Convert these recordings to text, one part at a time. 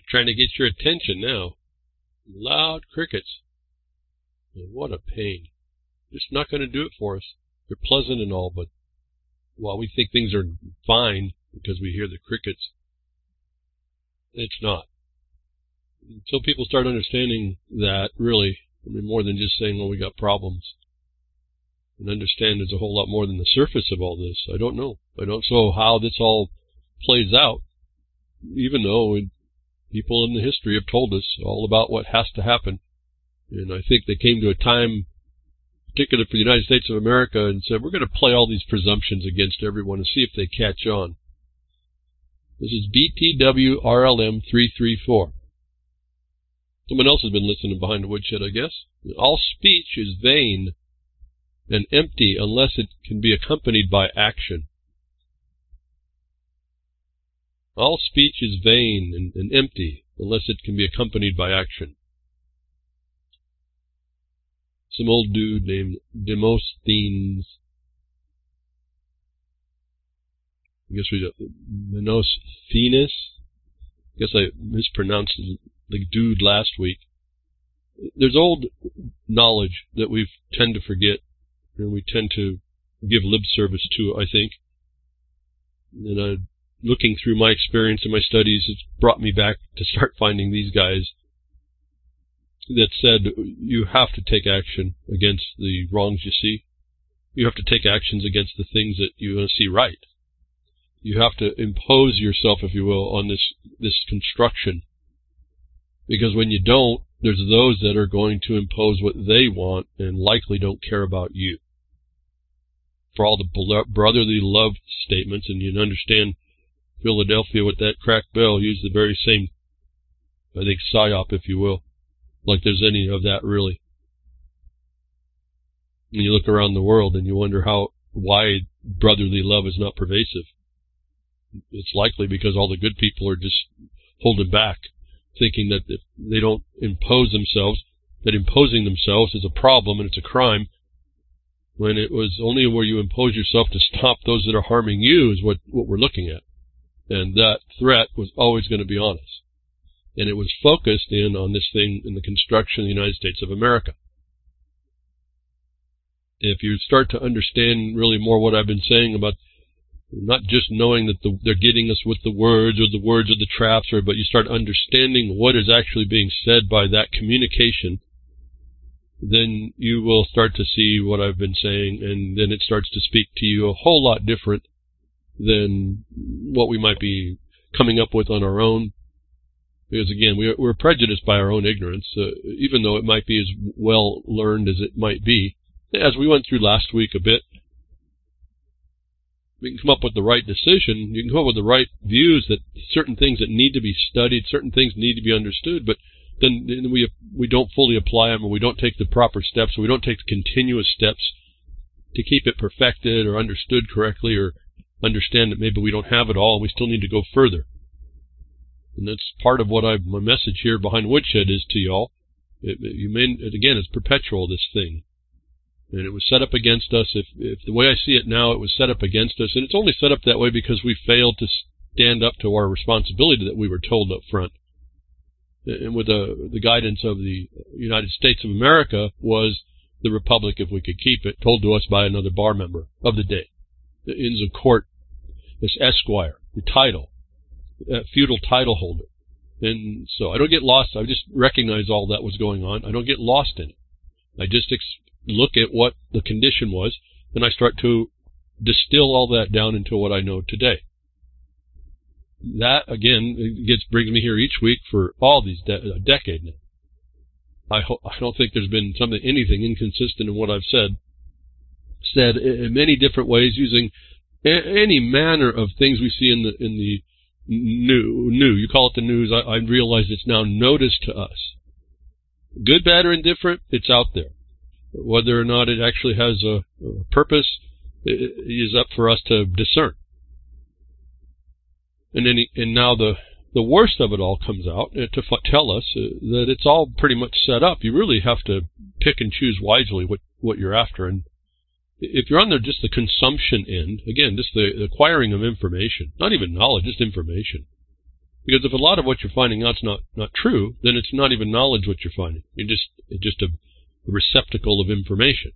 trying to get your attention now. Loud crickets. And what a pain. Just not going to do it for us. They're pleasant and all, but while we think things are fine because we hear the crickets, it's not. Until people start understanding that, really, I mean, more than just saying, well, we got problems, and understand there's a whole lot more than the surface of all this. I don't know. I don't know how this all plays out, even though people in the history have told us all about what has to happen. And I think they came to a time, particularly for the United States of America, and said, we're going to play all these presumptions against everyone and see if they catch on. This is BTW-RLM 334. Someone else has been listening behind the woodshed, I guess. All speech is vain and empty unless it can be accompanied by action. All speech is vain and empty unless it can be accompanied by action. Some old dude named Demosthenes. I guess Menosthenes. I guess I mispronounced the dude last week. There's old knowledge that we tend to forget, and we tend to give lip service to, I think. And looking through my experience and my studies, it's brought me back to start finding these guys that said you have to take action against the wrongs you see. You have to take actions against the things that you want to see right. You have to impose yourself, if you will, on this construction. Because when you don't, there's those that are going to impose what they want and likely don't care about you. For all the brotherly love statements, and you understand Philadelphia with that cracked bell used the very same, I think, psyop, if you will. Like there's any of that really. And you look around the world and you wonder why brotherly love is not pervasive. It's likely because all the good people are just holding back, thinking that if they don't impose themselves, that imposing themselves is a problem and it's a crime, when it was only where you impose yourself to stop those that are harming you is what we're looking at. And that threat was always going to be on us. And it was focused in on this thing in the construction of the United States of America. If you start to understand really more what I've been saying about not just knowing that they're getting us with the words or the traps, but you start understanding what is actually being said by that communication, then you will start to see what I've been saying, and then it starts to speak to you a whole lot different than what we might be coming up with on our own. Because again, we're prejudiced by our own ignorance, even though it might be as well learned as it might be. As we went through last week a bit, we can come up with the right decision. You can come up with the right views that certain things that need to be studied, certain things need to be understood, but then we don't fully apply them, or we don't take the proper steps, or we don't take the continuous steps to keep it perfected or understood correctly, or understand that maybe we don't have it all and we still need to go further. And that's part of what my message here behind Woodshed is to y'all. Again, it's perpetual, this thing. And it was set up against us. If the way I see it now, it was set up against us. And it's only set up that way because we failed to stand up to our responsibility that we were told up front. And with the guidance of the United States of America was the Republic, if we could keep it, told to us by another bar member of the day. The Inns of Court, this Esquire, the title, feudal title holder. And so I don't get lost. I just recognize all that was going on. I don't get lost in it. I just look at what the condition was, and I start to distill all that down into what I know today. That, again, brings me here each week for all these a decade now. I don't think there's been anything inconsistent in what I've said in many different ways, using any manner of things we see in the new. You call it the news. I realize it's now noticed to us. Good, bad, or indifferent, it's out there. Whether or not it actually has a purpose is up for us to discern. And now the worst of it all comes out to tell us that it's all pretty much set up. You really have to pick and choose wisely what you're after. And if you're on just the consumption end, again, just the acquiring of information, not even knowledge, just information, Because if a lot of what you're finding out's not true, then it's not even knowledge what you're finding. It's just a receptacle of information.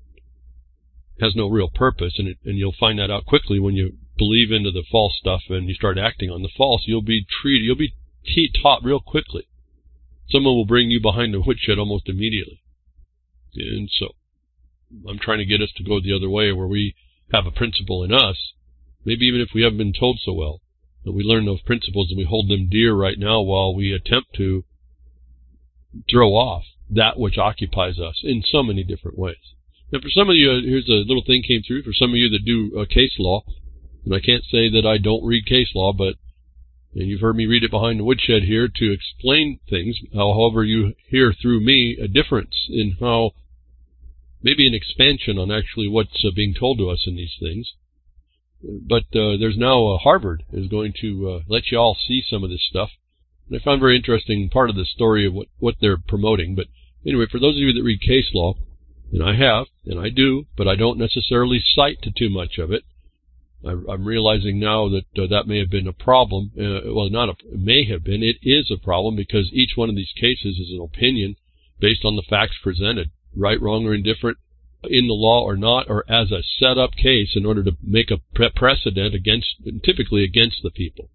It has no real purpose, and you'll find that out quickly when you believe into the false stuff and you start acting on the false. You'll be taught real quickly. Someone will bring you behind the woodshed almost immediately. And so I'm trying to get us to go the other way, where we have a principle in us, maybe even if we haven't been told so well, that we learn those principles and we hold them dear right now while we attempt to throw off that which occupies us in so many different ways. Now, for some of you, here's a little thing came through. For some of you that do case law, and I can't say that I don't read case law, but and you've heard me read it behind the woodshed here to explain things. However, you hear through me a difference in how, maybe an expansion on actually what's being told to us in these things. But there's now Harvard is going to let you all see some of this stuff. And I found very interesting part of the story of what they're promoting. But anyway, for those of you that read case law, and I have, and I do, but I don't necessarily cite to too much of it. I'm realizing now that that may have been a problem. May have been. It is a problem, because each one of these cases is an opinion based on the facts presented, right, wrong, or indifferent, in the law or not, or as a set-up case in order to make a precedent typically against the people.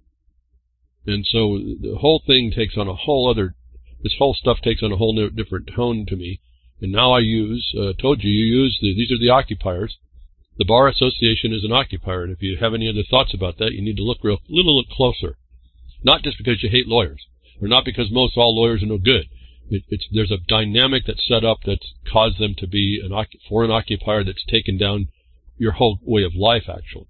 And so the whole thing takes on this whole stuff takes on a whole different tone to me. And now I use, these are the occupiers. The Bar Association is an occupier, and if you have any other thoughts about that, you need to look little closer. Not just because you hate lawyers, or not because all lawyers are no good. There's a dynamic that's set up that's caused them to be a foreign occupier that's taken down your whole way of life, actually.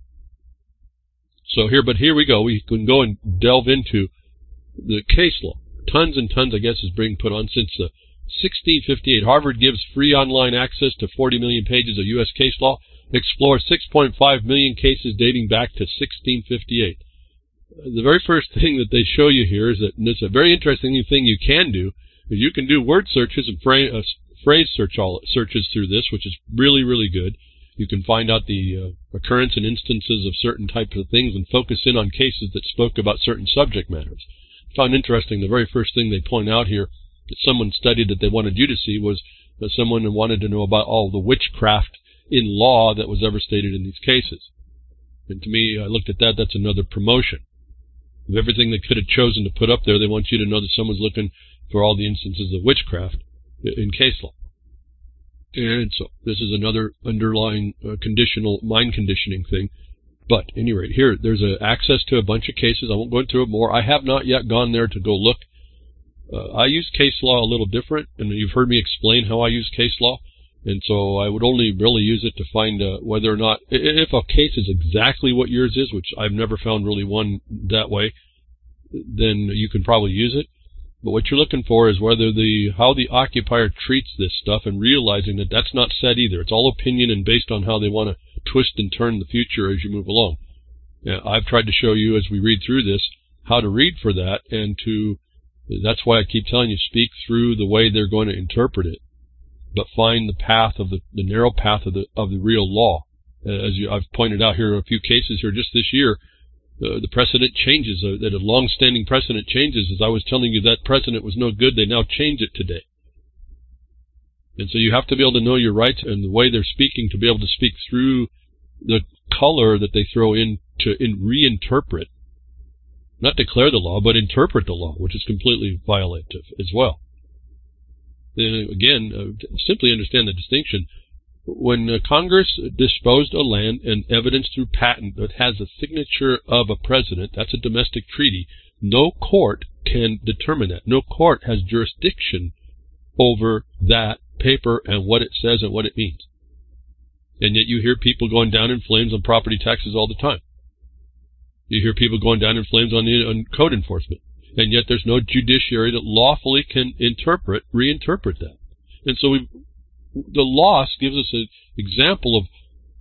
So here we go. We can go and delve into the case law. Tons and tons, I guess, is being put on since 1658. Harvard gives free online access to 40 million pages of U.S. case law. Explore 6.5 million cases dating back to 1658. The very first thing that they show you here is that, and it's a very interesting thing you can do, is you can do word searches and phrase searches through this, which is really, really good. You can find out the occurrence and instances of certain types of things and focus in on cases that spoke about certain subject matters. I found interesting, the very first thing they point out here that someone studied that they wanted you to see was that someone wanted to know about all the witchcraft in law that was ever stated in these cases. And to me, I looked at that, that's another promotion. Of everything they could have chosen to put up there, they want you to know that someone's looking for all the instances of witchcraft in case law. And so this is another underlying mind conditioning thing. But at any rate, here, there's access to a bunch of cases. I won't go into it more. I have not yet gone there to go look. I use case law a little different, and you've heard me explain how I use case law. And so I would only really use it to find whether or not, if a case is exactly what yours is, which I've never found really one that way, then you can probably use it. But what you're looking for is how the occupier treats this stuff, and realizing that that's not set either. It's all opinion and based on how they want to twist and turn the future as you move along. Now, I've tried to show you as we read through this how to read for that, and that's why I keep telling you, speak through the way they're going to interpret it, but find the path of the narrow path of the real law. I've pointed out here a few cases here just this year. The precedent changes, that a long-standing precedent changes. As I was telling you, that precedent was no good. They now change it today. And so you have to be able to know your rights and the way they're speaking to be able to speak through the color that they throw in to reinterpret, not declare the law, but interpret the law, which is completely violative as well. Then again, simply understand the distinction. When Congress disposed of land and evidence through patent that has a signature of a president, that's a domestic treaty. No court can determine that. No court has jurisdiction over that paper and what it says and what it means. And yet you hear people going down in flames on property taxes all the time. You hear people going down in flames on code enforcement. And yet there's no judiciary that lawfully can reinterpret that. And so the loss gives us an example of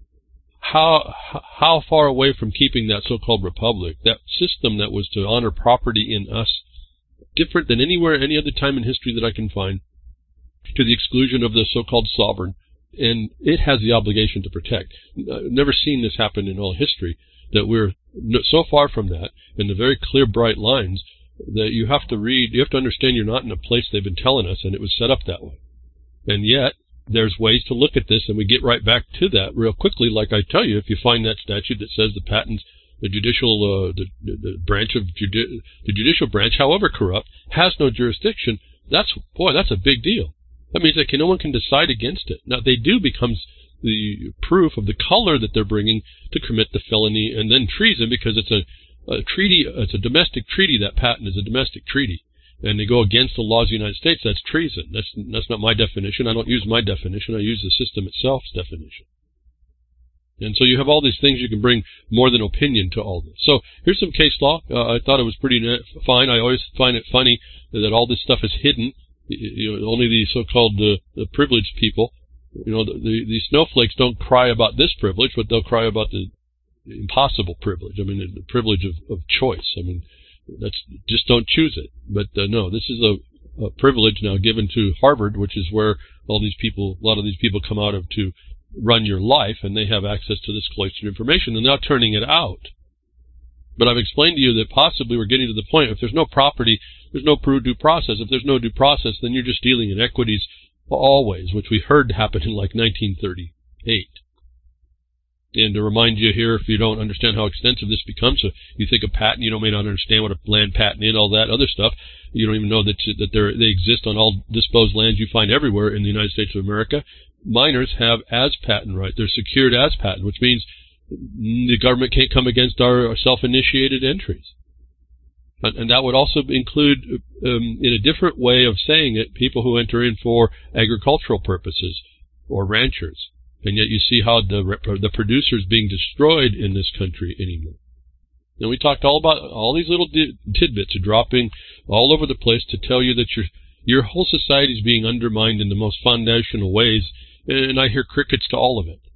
how far away from keeping that so-called republic, that system that was to honor property in us, different than any other time in history that I can find, to the exclusion of the so-called sovereign, and it has the obligation to protect. I've never seen this happen in all history, that we're so far from that, in the very clear, bright lines, that you have to understand you're not in a place they've been telling us, and it was set up that way. And yet, there's ways to look at this, and we get right back to that real quickly. Like I tell you, if you find that statute that says the patents, the judicial, the branch of the judicial branch, however corrupt, has no jurisdiction, that's a big deal. That means that no one can decide against it. Now, they do becomes the proof of the color that they're bringing to commit the felony, and then treason, because it's a treaty, it's a domestic treaty. That patent is a domestic treaty, and they go against the laws of the United States. That's treason. That's not my definition. I don't use my definition. I use the system itself's definition. And so you have all these things you can bring more than opinion to all this. So here's some case law. I thought it was pretty fine. I always find it funny that all this stuff is hidden. Only the so-called the privileged people, the snowflakes don't cry about this privilege, but they'll cry about the impossible privilege. I mean, the privilege of choice. I mean, just don't choose it. But no, this is a privilege now given to Harvard, which is where a lot of these people come out of to run your life, and they have access to this cloistered information, and now turning it out. But I've explained to you that possibly we're getting to the point, if there's no property, there's no due process. If there's no due process, then you're just dealing in equities always, which we heard happen in like 1938. And to remind you here, if you don't understand how extensive this becomes, so you think of patent, you may not understand what a land patent is, all that other stuff. You don't even know that they exist on all disposed lands you find everywhere in the United States of America. Minors have as patent right. They're secured as patent, which means the government can't come against our self-initiated entries. And that would also include, in a different way of saying it, people who enter in for agricultural purposes or ranchers. And yet you see how the producers being destroyed in this country anymore. And we talked all about all these little tidbits are dropping all over the place to tell you that your whole society is being undermined in the most foundational ways, and I hear crickets to all of it.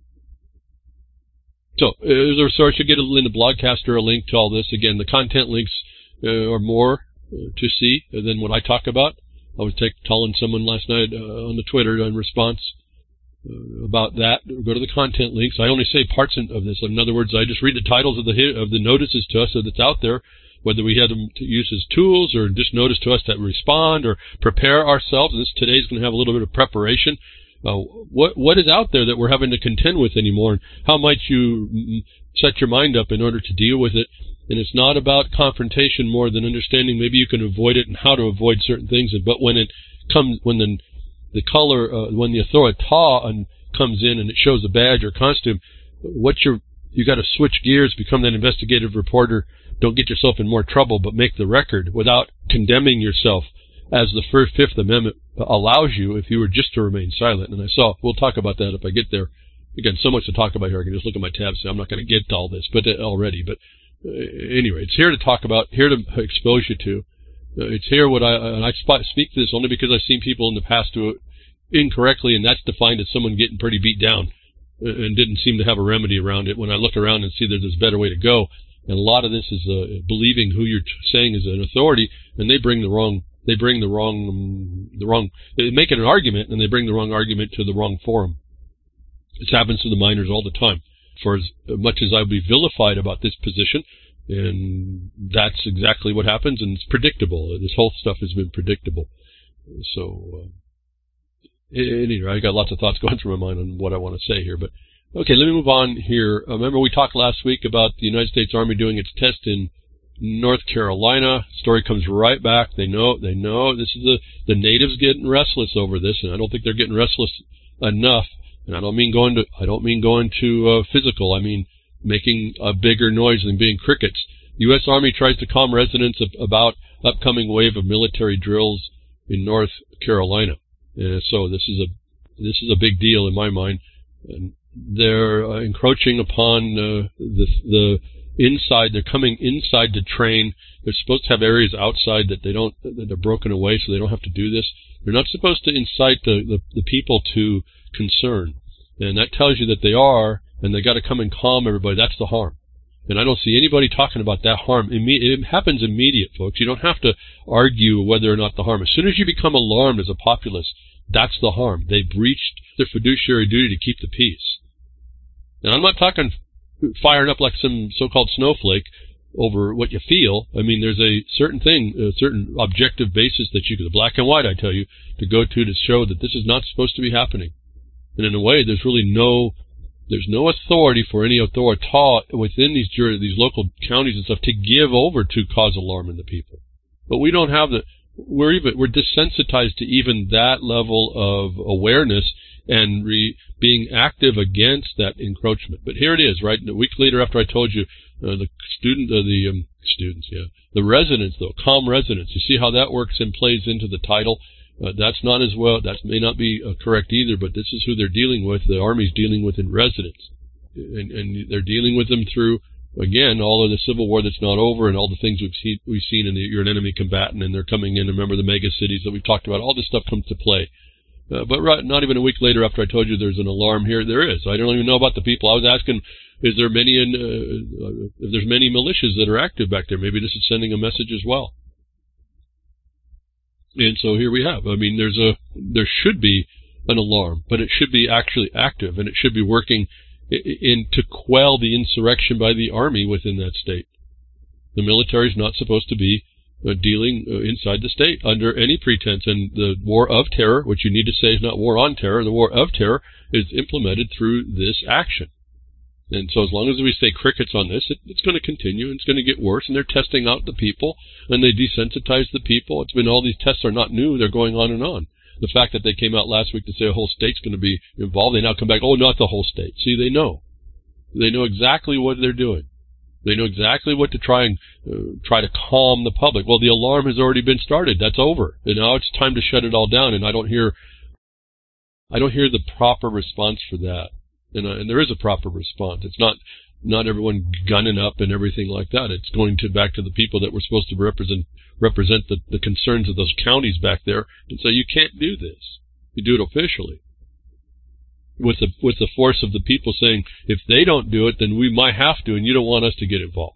So, as a source, you get in the Blogcaster a link to all this. Again, the content links are more to see than what I talk about. I was telling someone last night on the Twitter in response about that. Go to the content links. I only say parts of this. In other words, I just read the titles of the notices to us that's out there, whether we had them to use as tools or just notice to us that we respond or prepare ourselves. Today's going to have a little bit of preparation. What is out there that we're having to contend with anymore, and how might you set your mind up in order to deal with it? And it's not about confrontation more than understanding maybe you can avoid it and how to avoid certain things. But when it comes, when the color, when the authority comes in and it shows a badge or costume, you got to switch gears, become that investigative reporter. Don't get yourself in more trouble, but make the record without condemning yourself, as the Fifth Amendment allows you if you were just to remain silent. And we'll talk about that if I get there. Again, so much to talk about here. I can just look at my tabs and say I'm not going to get to all this, but anyway, it's here to talk about, here to expose you to. It's here I speak to this only because I've seen people in the past do it incorrectly, and that's defined as someone getting pretty beat down and didn't seem to have a remedy around it. When I look around and see there's a better way to go, and a lot of this is believing who you're saying is an authority, and they make it an argument, and they bring the wrong argument to the wrong forum. This happens to the minors all the time. For as much as I'll be vilified about this position, and that's exactly what happens, and it's predictable. This whole stuff has been predictable. So, anyway, I got lots of thoughts going through my mind on what I want to say here, but okay, let me move on here. Remember we talked last week about the United States Army doing its test in North Carolina. Story comes right back. They know this is the natives getting restless over this, and I don't think they're getting restless enough. And I don't mean going to physical. I mean making a bigger noise than being crickets. U.S. Army tries to calm residents about upcoming wave of military drills in North Carolina. So this is a big deal in my mind. And they're encroaching upon the inside. They're coming inside to train. They're supposed to have areas outside that they're broken away, so they don't have to do this. They're not supposed to incite the people to concern, and that tells you that they are, and they got to come and calm everybody. That's the harm, and I don't see anybody talking about that harm. It happens immediate, folks. You don't have to argue whether or not the harm. As soon as you become alarmed as a populace, that's the harm. They breached their fiduciary duty to keep the peace. And I'm not talking firing up like some so-called snowflake over what you feel. I mean, there's a certain thing, a certain objective basis that you can, the black and white, I tell you, to go to show that this is not supposed to be happening. And in a way, there's really there's no authority for any authority within these local counties and stuff to give over to cause alarm in the people. But we don't have we're desensitized to even that level of awareness and being active against that encroachment. But here it is, right? A week later, after I told you the residents, though, calm residents. You see how that works and plays into the title. That's not as well. That may not be correct either. But this is who they're dealing with. The Army's dealing with in residents, and they're dealing with them through, again, all of the Civil War that's not over, and all the things we've seen in You're an Enemy Combatant, and they're coming in. Remember the mega cities that we've talked about. All this stuff comes to play. But not even a week later, after I told you there's an alarm here, there is. I don't even know about the people. I was asking, is there many if there's many militias that are active back there? Maybe this is sending a message as well. And so here we have. I mean, there should be an alarm, but it should be actually active, and it should be working to quell the insurrection by the Army within that state. The military is not supposed to be dealing inside the state under any pretense. And the war of terror, which you need to say is not war on terror, the war of terror is implemented through this action. And so as long as we stay crickets on this, it's going to continue, and it's going to get worse, and they're testing out the people, and they desensitize the people. It's been all these tests are not new, they're going on and on. The fact that they came out last week to say a whole state's going to be involved, they now come back, oh, not the whole state. See, they know. They know exactly what they're doing. They know exactly what to try to calm the public. Well, the alarm has already been started. That's over. And now it's time to shut it all down. And I don't hear the proper response for that. And there is a proper response. It's not everyone gunning up and everything like that. It's going back to the people that were supposed to represent the concerns of those counties back there, and say you can't do this. You do it officially. With the force of the people saying, if they don't do it, then we might have to, and you don't want us to get involved.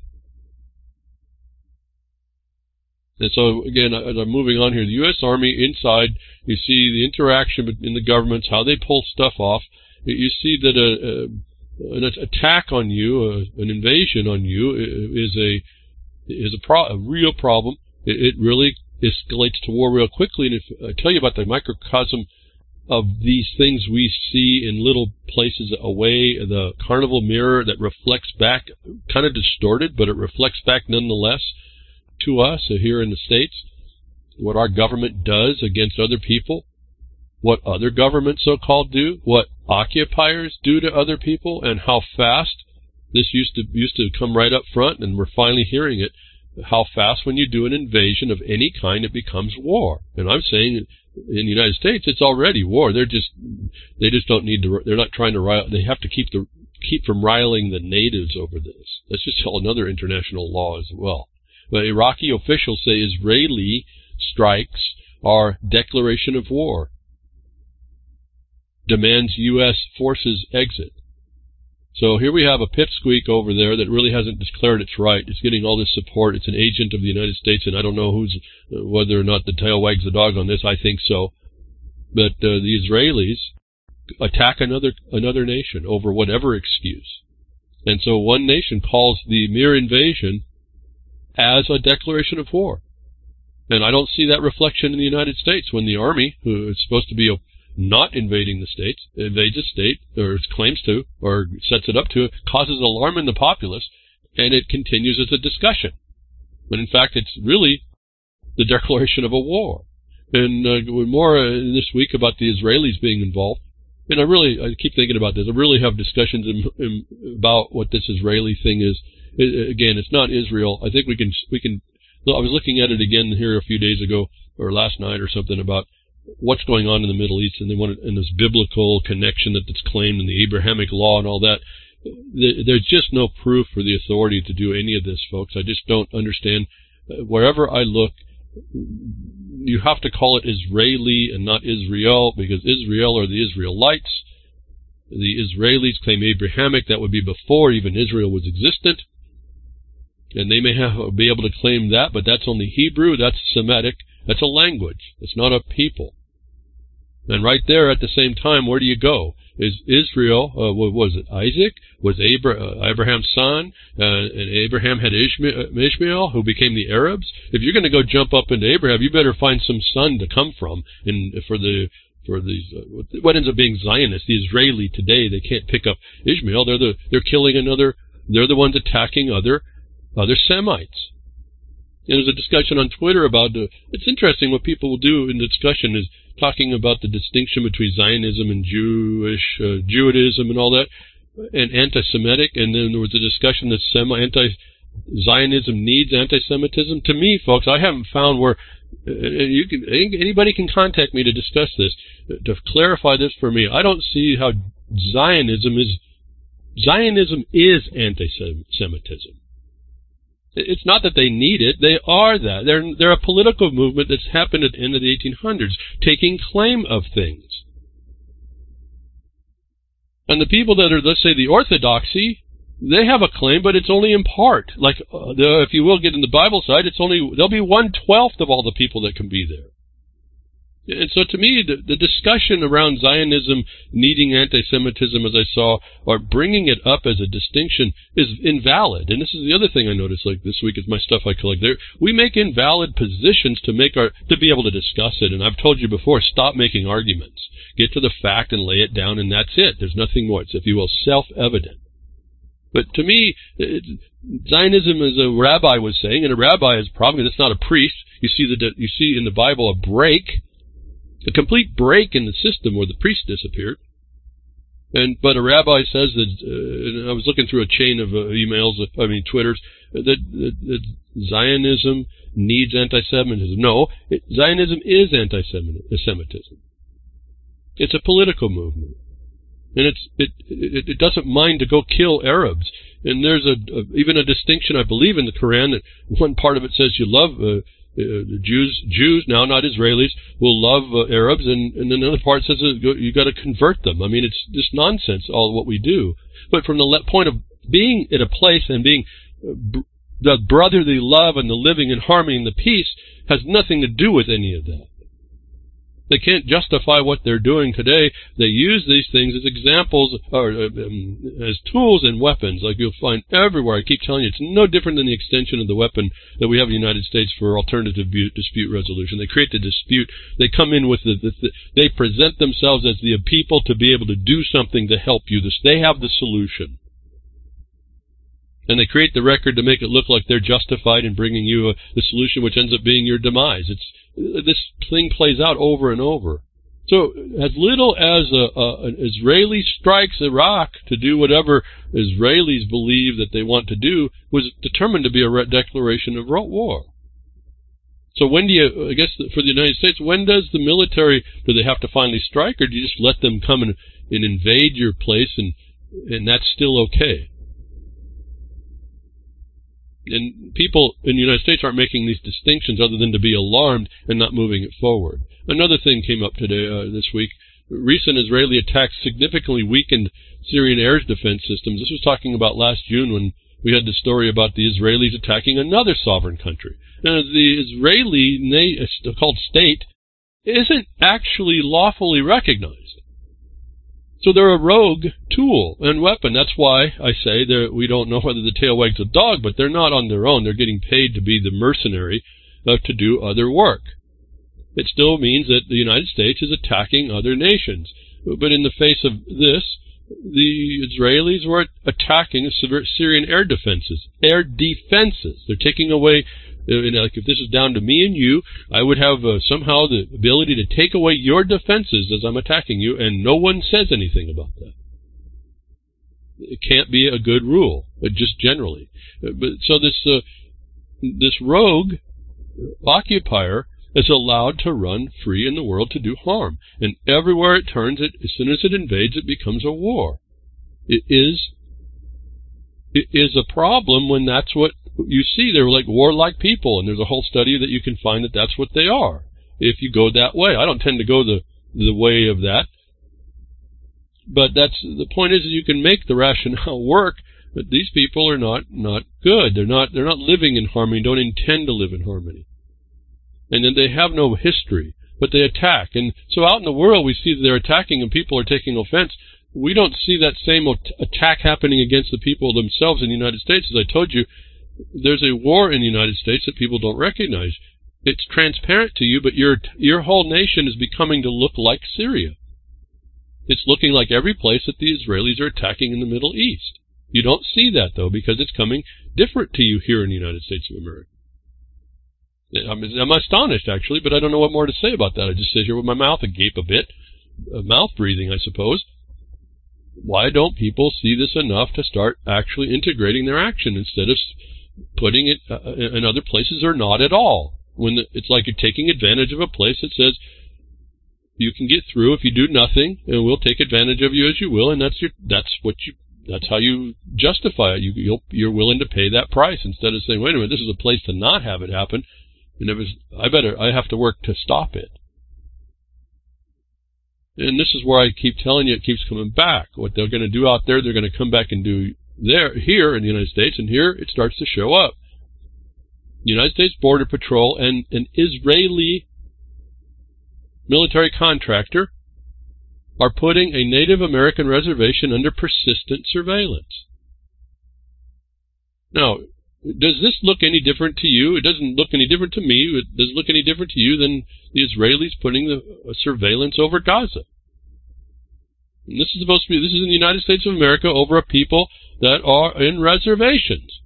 And so, again, as I'm moving on here, the U.S. Army inside, you see the interaction in the governments, how they pull stuff off. You see that an attack on you, an invasion on you, is a real problem. It really escalates to war real quickly. And if I tell you about the microcosm of these things we see in little places away, the carnival mirror that reflects back, kind of distorted, but it reflects back nonetheless to us here in the States, what our government does against other people, what other governments so-called do, what occupiers do to other people, and how fast this used to come right up front, and we're finally hearing it, how fast when you do an invasion of any kind it becomes war. And I'm saying in the United States it's already war. They just don't need to. They're not trying to rile. They have to keep from riling the natives over this. That's just another international law as well. But Iraqi officials say Israeli strikes are declaration of war. Demands U.S. forces exit. So here we have a pipsqueak over there that really hasn't declared its right. It's getting all this support. It's an agent of the United States, and I don't know whether or not the tail wags the dog on this. I think so. But the Israelis attack another nation over whatever excuse. And so one nation calls the mere invasion as a declaration of war. And I don't see that reflection in the United States when the Army, who is supposed to be not invading the states, invades a state, or claims to, or sets it up to, causes alarm in the populace, and it continues as a discussion. When in fact it's really the declaration of a war. And more this week about the Israelis being involved. And I keep thinking about this. I really have discussions about what this Israeli thing is. Again, it's not Israel. I think we can. I was looking at it again here a few days ago, or last night or something, about what's going on in the Middle East, and they want in this biblical connection that's claimed in the Abrahamic law and all that. There's just no proof for the authority to do any of this, folks. I just don't understand. Wherever I look, you have to call it Israeli and not Israel, because Israel are the Israelites. The Israelis claim Abrahamic. That would be before even Israel was existent. And they may be able to claim that, but that's only Hebrew. That's Semitic. That's a language. It's not a people. And right there at the same time, where do you go? is Israel, what was it, Isaac, was Abraham's son, and Abraham had Ishmael, who became the Arabs. If you're going to go jump up into Abraham, you better find some son to come from. And for these, what ends up being Zionists, the Israeli today, they can't pick up Ishmael. They're killing they're the ones attacking other Semites. And there's a discussion on Twitter about, it's interesting what people will do in the discussion is talking about the distinction between Zionism and Judaism and all that, and anti-Semitic, and then there was a discussion that Zionism needs anti-Semitism. To me, folks, I haven't found where, anybody can contact me to discuss this, to clarify this for me. I don't see how Zionism is anti-Semitism. It's not that they need it. They are that. They're a political movement that's happened at the end of the 1800s, taking claim of things. And the people that are, let's say, the orthodoxy, they have a claim, but it's only in part. Like, if you will get in the Bible side, there'll be 1/12 of all the people that can be there. And so to me, the discussion around Zionism needing anti-Semitism, as I saw, or bringing it up as a distinction, is invalid. And this is the other thing I noticed, like this week is my stuff I collect there. We make invalid positions to be able to discuss it. And I've told you before, stop making arguments. Get to the fact and lay it down, and that's it. There's nothing more. It's, if you will, self-evident. But to me, Zionism, as a rabbi was saying, and a rabbi is probably, that's not a priest. You see in the Bible a complete break in the system where the priest disappeared. But a rabbi says that, and I was looking through a chain of Twitters, that Zionism needs anti-Semitism. No, Zionism is anti-Semitism. It's a political movement. And it doesn't mind to go kill Arabs. And there's even a distinction, I believe, in the Quran, that one part of it says you love Jews now, not Israelis, will love Arabs, and then another part says you got to convert them. I mean, it's just nonsense, all what we do. But from the point of being at a place and being the brotherly love and the living in harmony and the peace has nothing to do with any of that. They can't justify what they're doing today. They use these things as examples or as tools and weapons, like you'll find everywhere. I keep telling you, it's no different than the extension of the weapon that we have in the United States for alternative dispute resolution. They create the dispute. They come in with they present themselves as the people to be able to do something to help you. They have the solution. And they create the record to make it look like they're justified in bringing you the solution, which ends up being your demise. This thing plays out over and over. So as little as an Israeli strikes Iraq to do whatever Israelis believe that they want to do, was determined to be a declaration of war. So when do you, I guess for the United States, when does the military, do they have to finally strike, or do you just let them come and invade your place and that's still okay? And people in the United States aren't making these distinctions other than to be alarmed and not moving it forward. Another thing came up today, this week. Recent Israeli attacks significantly weakened Syrian air defense systems. This was talking about last June when we had the story about the Israelis attacking another sovereign country. Now, the Israeli called state isn't actually lawfully recognized. So they're a rogue tool and weapon. That's why I say we don't know whether the tail wags the dog, but they're not on their own. They're getting paid to be the mercenary to do other work. It still means that the United States is attacking other nations. But in the face of this, the Israelis were attacking Syrian air defenses. Air defenses. They're taking away, like if this is down to me and you, I would have somehow the ability to take away your defenses as I'm attacking you, and no one says anything about that. It can't be a good rule, just generally. So this rogue occupier is allowed to run free in the world to do harm. And everywhere it turns, as soon as it invades, it becomes a war. It is a problem when that's what you see. They're like warlike people, and there's a whole study that you can find that that's what they are, if you go that way. I don't tend to go the way of that. But the point is that you can make the rationale work, but these people are not good. They're not living in harmony, don't intend to live in harmony. And then they have no history, but they attack. And so out in the world we see that they're attacking and people are taking offense. we don't see that same attack happening against the people themselves in the United States. As I told you, there's a war in the United States that people don't recognize. It's transparent to you, but your whole nation is becoming to look like Syria. It's looking like every place that the Israelis are attacking in the Middle East. You don't see that, though, because it's coming different to you here in the United States of America. I'm astonished, actually, but I don't know what more to say about that. I just sit here with my mouth agape a bit, mouth breathing, I suppose. Why don't people see this enough to start actually integrating their action instead of putting it in other places or not at all? It's like you're taking advantage of a place that says you can get through if you do nothing, and we'll take advantage of you as you will, and that's how you justify it. You're willing to pay that price instead of saying, wait a minute, this is a place to not have it happen, and I have to work to stop it. And this is where I keep telling you, it keeps coming back. What they're going to do out there, they're going to come back and do here in the United States, and here it starts to show up. The United States Border Patrol and an Israeli military contractor are putting a Native American reservation under persistent surveillance. Now, does this look any different to you? It doesn't look any different to me. It doesn't look any different to you than the Israelis putting the surveillance over Gaza. And this is in the United States of America over a people that are in reservations.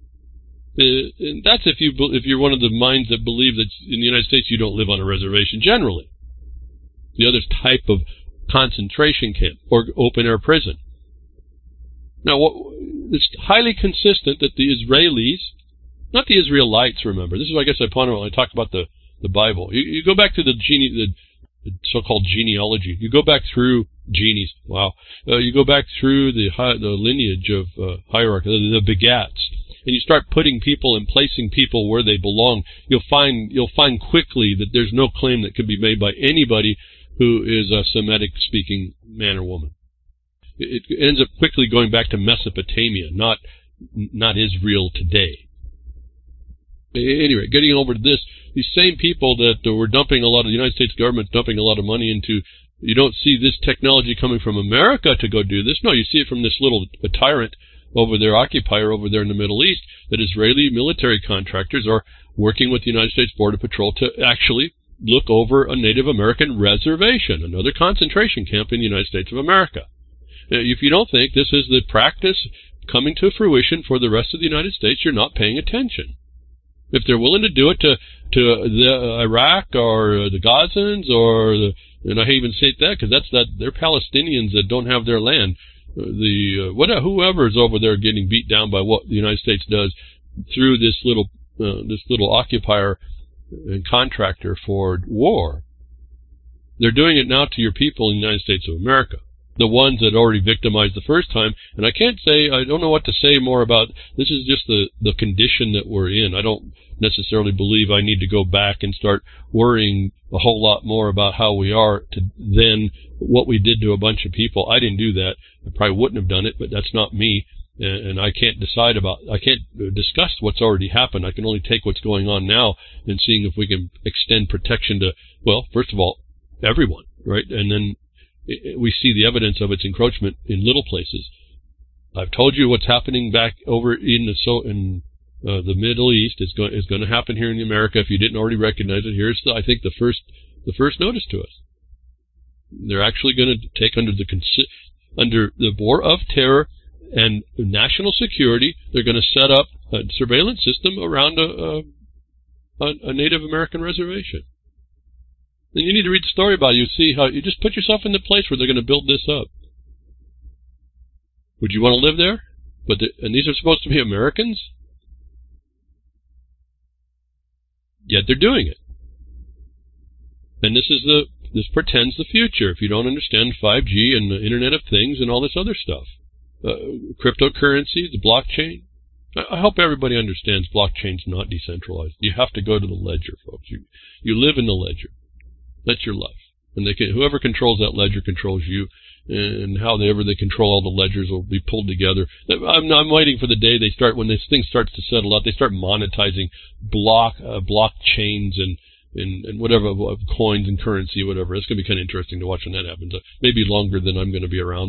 And that's if you're one of the minds that believe that in the United States you don't live on a reservation generally. The other type of concentration camp or open-air prison. Now, it's highly consistent that the Israelis, not the Israelites, remember. This is, I guess, I ponder when I talk about the Bible. You go back to the so-called genealogy. You go back through genies. Wow. You go back through the lineage of hierarchy, the begats, and you start putting people and placing people where they belong. You'll find quickly that there's no claim that could be made by anybody who is a Semitic-speaking man or woman. It ends up quickly going back to Mesopotamia, not Israel today. Anyway, getting over to this, these same people that were dumping the United States government dumping a lot of money into, you don't see this technology coming from America to go do this. No, you see it from this little tyrant over there, occupier over there in the Middle East, that Israeli military contractors are working with the United States Border Patrol to actually look over a Native American reservation, another concentration camp in the United States of America. If you don't think this is the practice coming to fruition for the rest of the United States, you're not paying attention. If they're willing to do it to the Iraq or the Gazans and I even say that because they're Palestinians that don't have their land. Whoever is over there getting beat down by what the United States does through this little occupier and contractor for war, they're doing it now to your people in the United States of America. The ones that already victimized the first time. And I don't know what to say more about. This is just the condition that we're in. I don't necessarily believe I need to go back and start worrying a whole lot more about how we are than what we did to a bunch of people. I didn't do that. I probably wouldn't have done it, but that's not me. And I can't I can't discuss what's already happened. I can only take what's going on now and seeing if we can extend protection to, well, first of all, everyone, right? And then we see the evidence of its encroachment in little places. I've told you what's happening back over in the Middle East is going to happen here in America. If you didn't already recognize it, here's I think the first notice to us. They're actually going to take under the war of terror and national security. They're going to set up a surveillance system around a Native American reservation. Then you need to read the story about it. You see how you just put yourself in the place where they're going to build this up. Would you want to live there? And these are supposed to be Americans? Yet they're doing it. And this pretends the future. If you don't understand 5G and the Internet of Things and all this other stuff, cryptocurrency, the blockchain. I hope everybody understands blockchain's not decentralized. You have to go to the ledger, folks. You live in the ledger. That's your life. And whoever controls that ledger controls you, and however they control all the ledgers will be pulled together. I'm waiting for the day when this thing starts to settle out, they start monetizing blockchains and whatever, coins and currency, whatever. It's going to be kind of interesting to watch when that happens. Maybe longer than I'm going to be around, but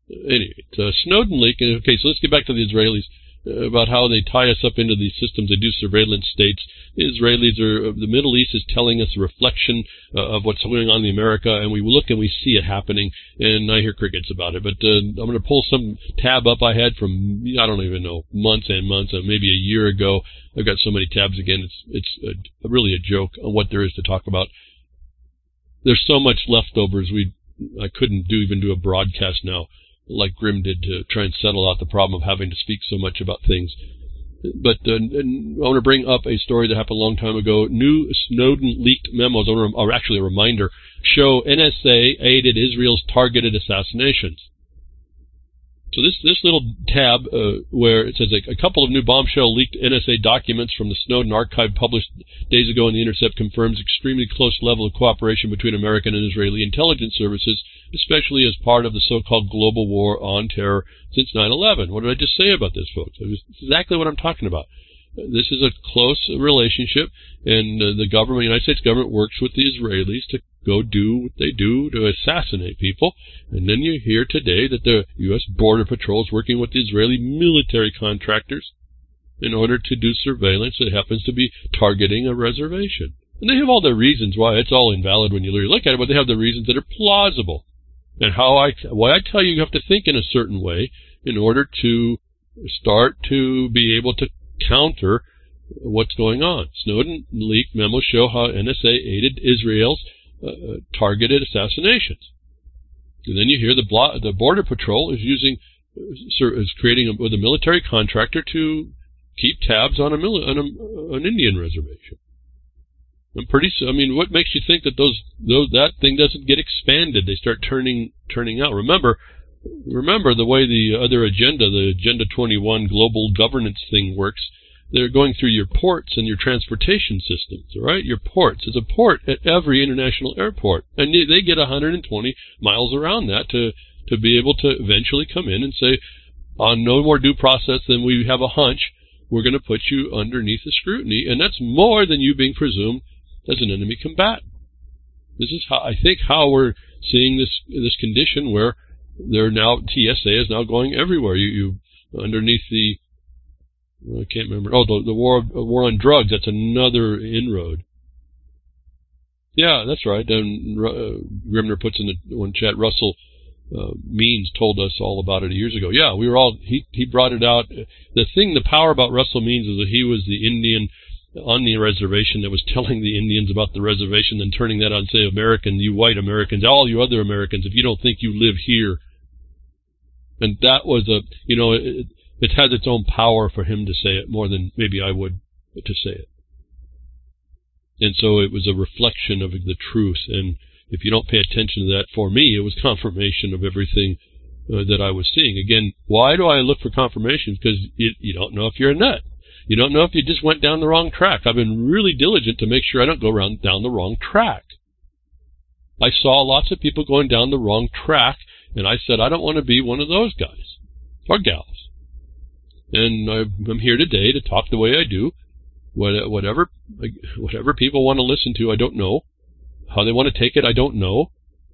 Anyway, Snowden leak. Okay, so let's get back to the Israelis. About how they tie us up into these systems. They do surveillance states. The Israelis the Middle East is telling us a reflection of what's going on in America, and we look and we see it happening, and I hear crickets about it. But I'm going to pull some tab up I had from, I don't even know, months and months, maybe a year ago. I've got so many tabs again, it's really a joke on what there is to talk about. There's so much leftovers, I couldn't even do a broadcast now, like Grimm did, to try and settle out the problem of having to speak so much about things. But and I want to bring up a story that happened a long time ago. New Snowden leaked memos, or actually a reminder, show NSA aided Israel's targeted assassinations. So this little tab where it says a couple of new bombshell leaked NSA documents from the Snowden archive published days ago in The Intercept confirms extremely close level of cooperation between American and Israeli intelligence services, especially as part of the so-called global war on terror since 9/11. What did I just say about this, folks? It's exactly what I'm talking about. This is a close relationship, and the United States government works with the Israelis to go do what they do to assassinate people. And then you hear today that the U.S. Border Patrol is working with the Israeli military contractors in order to do surveillance that happens to be targeting a reservation. And they have all their reasons why. It's all invalid when you look at it, but they have the reasons that are plausible. And why I tell you have to think in a certain way in order to start to be able to counter what's going on. Snowden leaked memos show how NSA aided Israel's targeted assassinations. And then you hear the Border Patrol is creating with a military contractor to keep tabs on an Indian reservation. What makes you think that that thing doesn't get expanded? They start turning out. Remember the way the other agenda, the Agenda 21 global governance thing works. They're going through your ports and your transportation systems, right? Your ports. There's a port at every international airport, and they get 120 miles around that to be able to eventually come in and say, on no more due process than we have a hunch, we're going to put you underneath the scrutiny, and that's more than you being presumed as an enemy combatant. This is how we're seeing this condition where TSA is now going everywhere. You underneath the, I can't remember. Oh, the war on drugs. That's another inroad. Yeah, that's right. And Grimner puts in the one chat. Russell Means told us all about it years ago. Yeah, we were all. He brought it out. The power about Russell Means is that he was the Indian on the reservation that was telling the Indians about the reservation, then turning that on, say, American, you white Americans, all you other Americans, if you don't think you live here. And that was it has its own power for him to say it more than maybe I would to say it. And so it was a reflection of the truth. And if you don't pay attention to that, for me, it was confirmation of everything that I was seeing. Again, why do I look for confirmation? Because you don't know if you're a nut. You don't know if you just went down the wrong track. I've been really diligent to make sure I don't go down the wrong track. I saw lots of people going down the wrong track, and I said, I don't want to be one of those guys or gals. And I'm here today to talk the way I do. Whatever people want to listen to, I don't know. How they want to take it, I don't know.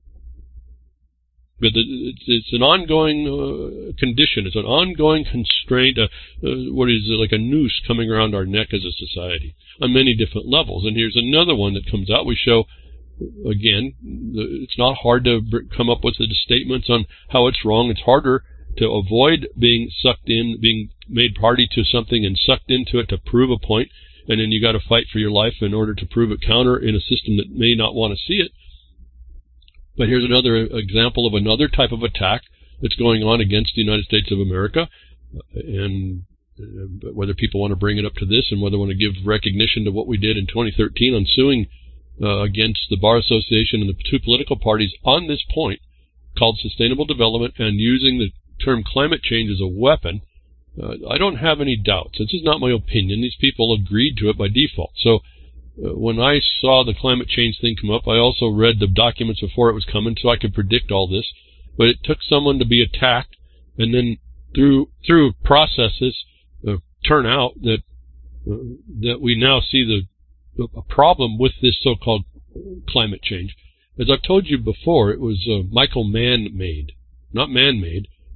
But it's an ongoing condition. It's an ongoing constraint. What is it, like a noose coming around our neck as a society on many different levels. And here's another one that comes out. We show, again, it's not hard to come up with the statements on how it's wrong. It's harder to avoid being sucked in, being made party to something and sucked into it to prove a point. And then you got to fight for your life in order to prove it counter in a system that may not want to see it. But here's another example of another type of attack that's going on against the United States of America. And whether people want to bring it up to this and whether they want to give recognition to what we did in 2013 on suing against the Bar Association and the two political parties on this point called sustainable development and using the term climate change as a weapon, I don't have any doubts. This is not my opinion. These people agreed to it by default. So when I saw the climate change thing come up, I also read the documents before it was coming so I could predict all this. But it took someone to be attacked and then through processes turn out that we now see a problem with this so-called climate change. As I've told you before, it was Michael man-made, not man-made.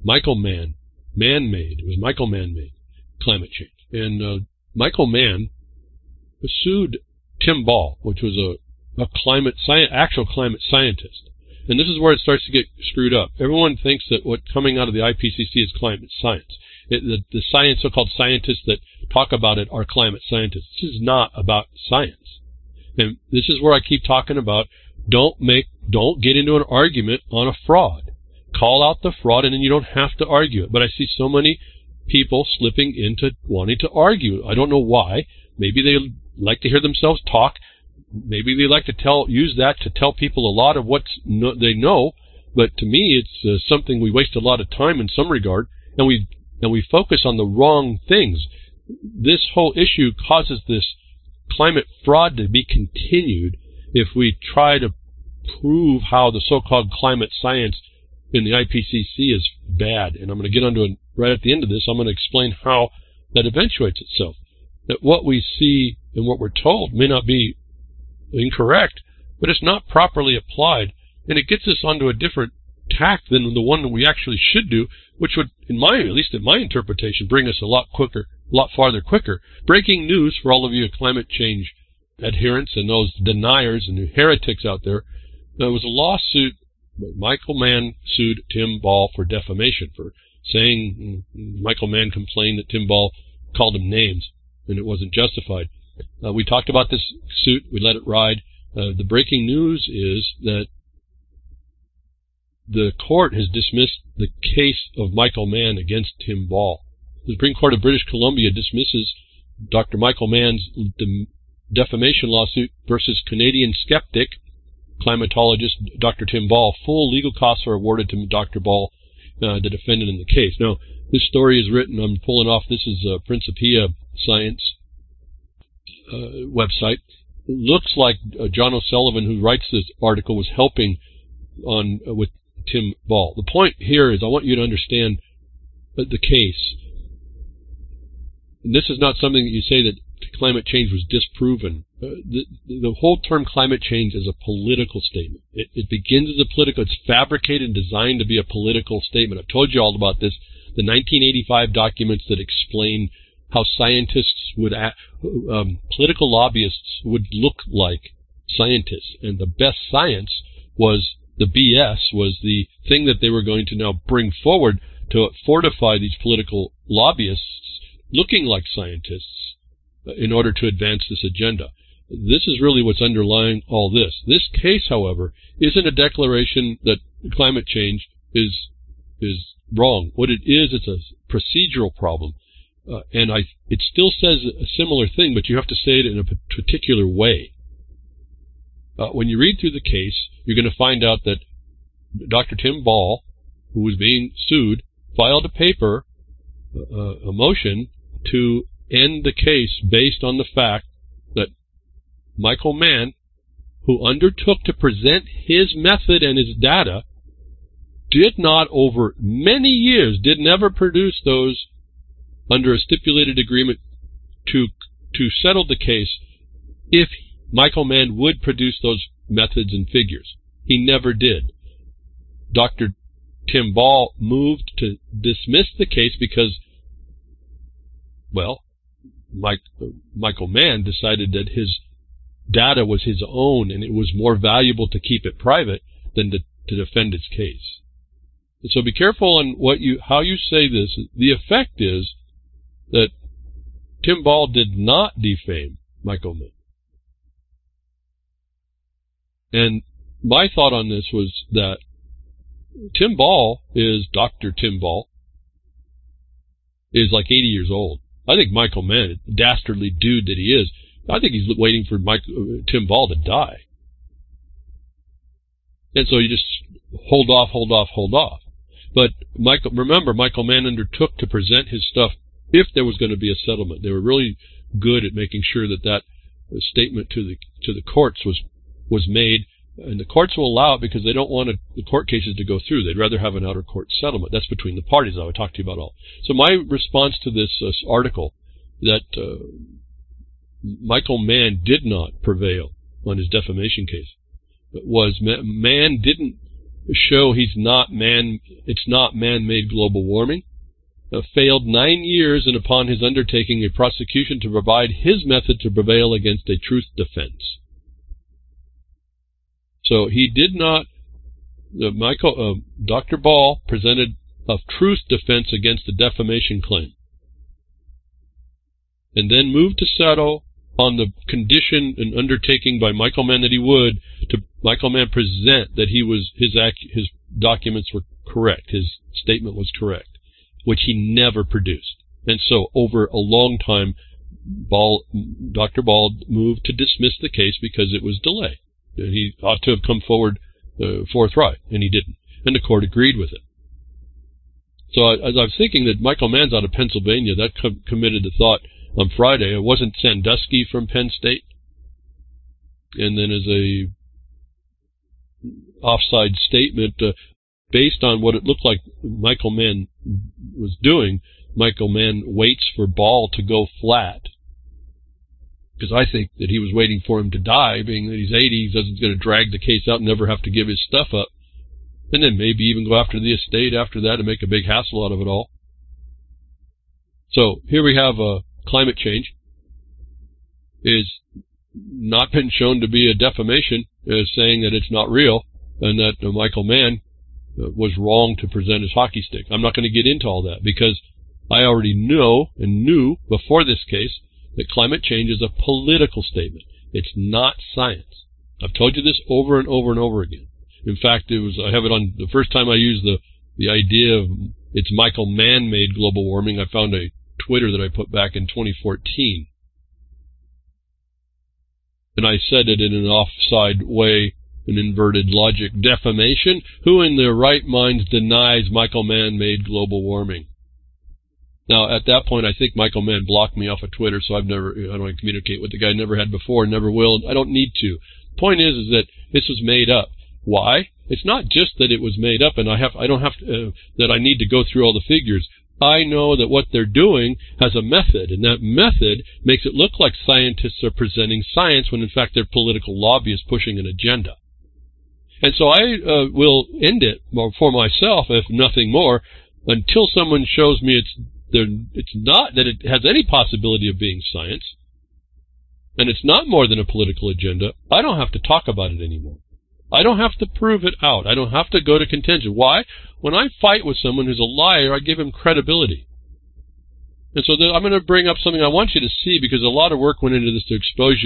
Michael Mann, man-made. It was Michael man-made climate change. And Michael Mann sued Tim Ball, which was a actual climate scientist. And this is where it starts to get screwed up. Everyone thinks that what's coming out of the IPCC is climate science. The science, so-called scientists that talk about it are climate scientists. This is not about science. And this is where I keep talking about don't get into an argument on a fraud. Call out the fraud, and then you don't have to argue it. But I see so many people slipping into wanting to argue. I don't know why. Maybe they like to hear themselves talk. Maybe they like to use that to tell people a lot of what they know. But to me, it's something we waste a lot of time in some regard, and we focus on the wrong things. This whole issue causes this climate fraud to be continued if we try to prove how the so-called climate science in the IPCC is bad. And I'm going to get onto it right at the end of this. I'm going to explain how that eventuates itself. That what we see and what we're told may not be incorrect, but it's not properly applied. And it gets us onto a different tack than the one that we actually should do, which would, at least in my interpretation, bring us a lot farther quicker. Breaking news for all of you climate change adherents and those deniers and heretics out there. There was a lawsuit. Michael Mann sued Tim Ball for defamation, for saying Michael Mann complained that Tim Ball called him names, and it wasn't justified. We talked about this suit. We let it ride. The breaking news is that the court has dismissed the case of Michael Mann against Tim Ball. The Supreme Court of British Columbia dismisses Dr. Michael Mann's defamation lawsuit versus Canadian skeptic climatologist Dr. Tim Ball. Full legal costs are awarded to Dr. Ball, the defendant in the case. Now, this story is written, I'm pulling off, this is Principia Science website. It looks like John O'Sullivan, who writes this article, was helping with Tim Ball. The point here is I want you to understand the case. And this is not something that you say that climate change was disproven. The whole term climate change is a political statement. It begins as a political, it's fabricated and designed to be a political statement. I've told you all about this. The 1985 documents that explain how scientists would political lobbyists would look like scientists. And the best science was the BS, was the thing that they were going to now bring forward to fortify these political lobbyists looking like scientists in order to advance this agenda. This is really what's underlying all this. This case, however, isn't a declaration that climate change is wrong. What it is, it's a procedural problem. And it still says a similar thing, but you have to say it in a particular way. When you read through the case, you're going to find out that Dr. Tim Ball, who was being sued, filed a paper, a motion to end the case based on the fact that Michael Mann, who undertook to present his method and his data, did not, over many years, never produce those under a stipulated agreement to settle the case if Michael Mann would produce those methods and figures. He never did. Dr. Tim Ball moved to dismiss the case because, well, Michael Mann decided that his data was his own and it was more valuable to keep it private than to defend its case. And so be careful on how you say this. The effect is that Tim Ball did not defame Michael Mann. And my thought on this was that Tim Ball Dr. Tim Ball is like 80 years old. I think Michael Mann, dastardly dude that he is, I think he's waiting for Tim Ball to die. And so you just hold off. But remember, Michael Mann undertook to present his stuff if there was going to be a settlement. They were really good at making sure that statement to the courts was made, and the courts will allow it because they don't want the court cases to go through. They'd rather have an outer court settlement. That's between the parties I would talk to you about all. So my response to this article that Michael Mann did not prevail on his defamation case was Mann didn't show it's not man-made global warming. Failed 9 years, and upon his undertaking a prosecution to provide his method to prevail against a truth defense. So he did not, Dr. Ball presented a truth defense against the defamation claim, and then moved to settle on the condition and undertaking by Michael Mann that he would to Michael Mann present that his documents were correct, his statement was correct, which he never produced. And so over a long time, Dr. Ball moved to dismiss the case because it was delay. He ought to have come forward forthright, and he didn't. And the court agreed with it. So as I was thinking that Michael Mann's out of Pennsylvania, that committed the thought on Friday. It wasn't Sandusky from Penn State. And then as a offside statement, based on what it looked like Michael Mann was doing, Michael Mann waits for Ball to go flat. Because I think that he was waiting for him to die, being that he's 80, he's going to drag the case out and never have to give his stuff up. And then maybe even go after the estate after that and make a big hassle out of it all. So here we have climate change is not been shown to be a defamation, saying that it's not real and that Michael Mann was wrong to present his hockey stick. I'm not going to get into all that because I already know and knew before this case that climate change is a political statement. It's not science. I've told you this over and over and over again. In fact, I have it on the first time I used the idea of it's Michael Mann-made global warming. I found a Twitter that I put back in 2014. And I said it in an offside way, an inverted logic. Defamation? Who in their right minds denies Michael Mann made global warming? Now, at that point, I think Michael Mann blocked me off of Twitter, so I don't communicate with the guy. Never had before, never will. I don't need to. The point is that this was made up. Why? It's not just that it was made up, and that I need to go through all the figures. I know that what they're doing has a method, and that method makes it look like scientists are presenting science when in fact they're political lobbyists pushing an agenda. And so I will end it for myself, if nothing more, until someone shows me it's not, that it has any possibility of being science, and it's not more than a political agenda. I don't have to talk about it anymore. I don't have to prove it out. I don't have to go to contention. Why? When I fight with someone who's a liar, I give him credibility. And so I'm going to bring up something I want you to see, because a lot of work went into this to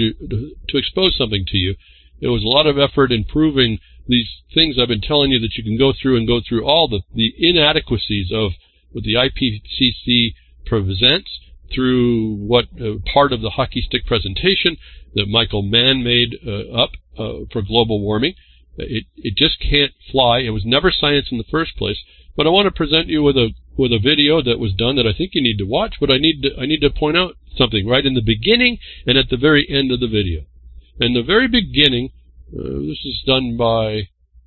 expose something to you. There was a lot of effort in proving these things I've been telling you that you can go through all the inadequacies of what the IPCC presents through what part of the hockey stick presentation that Michael Mann made up for global warming. It just can't fly. It was never science in the first place. But I want to present you with a video that was done that I think you need to watch. But I need to point out something right in the beginning and at the very end of the video. In the very beginning, this is done by,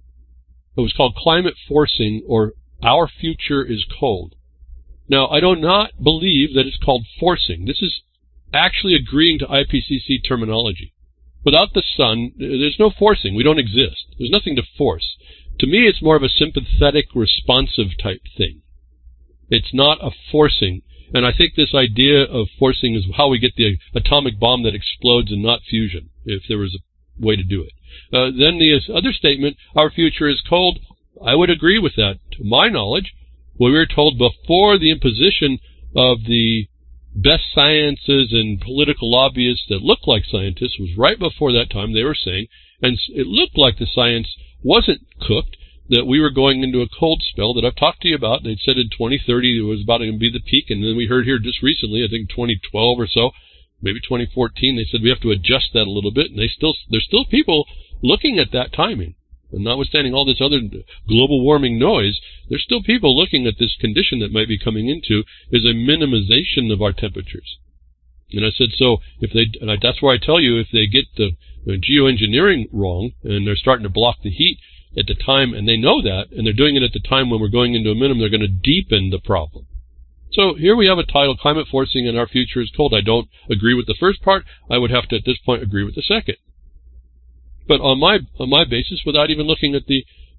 it was called Climate Forcing, or Our Future is Cold. Now, I do not believe that it's called forcing. This is actually agreeing to IPCC terminology. Without the sun, there's no forcing. We don't exist. There's nothing to force. To me, it's more of a sympathetic, responsive type thing. It's not a forcing. And I think this idea of forcing is how we get the atomic bomb that explodes and not fusion, if there was a way to do it. Then the other statement, our future is cold, I would agree with that. To my knowledge, what we were told before the imposition of the best sciences and political lobbyists that looked like scientists was right before that time. They were saying, and it looked like the science wasn't cooked, that we were going into a cold spell that I've talked to you about. They'd said in 2030 it was about to be the peak, and then we heard here just recently, I think 2012 or so, maybe 2014, they said we have to adjust that a little bit, and there's still people looking at that timing. And notwithstanding all this other global warming noise, there's still people looking at this condition that might be coming into is a minimization of our temperatures. And I said, so that's where I tell you, if they get the geoengineering wrong and they're starting to block the heat at the time, and they know that, and they're doing it at the time when we're going into a minimum, they're going to deepen the problem. So here we have a title, Climate Forcing and Our Future is Cold. I don't agree with the first part. I would have to, at this point, agree with the second. But on my basis, without even looking at the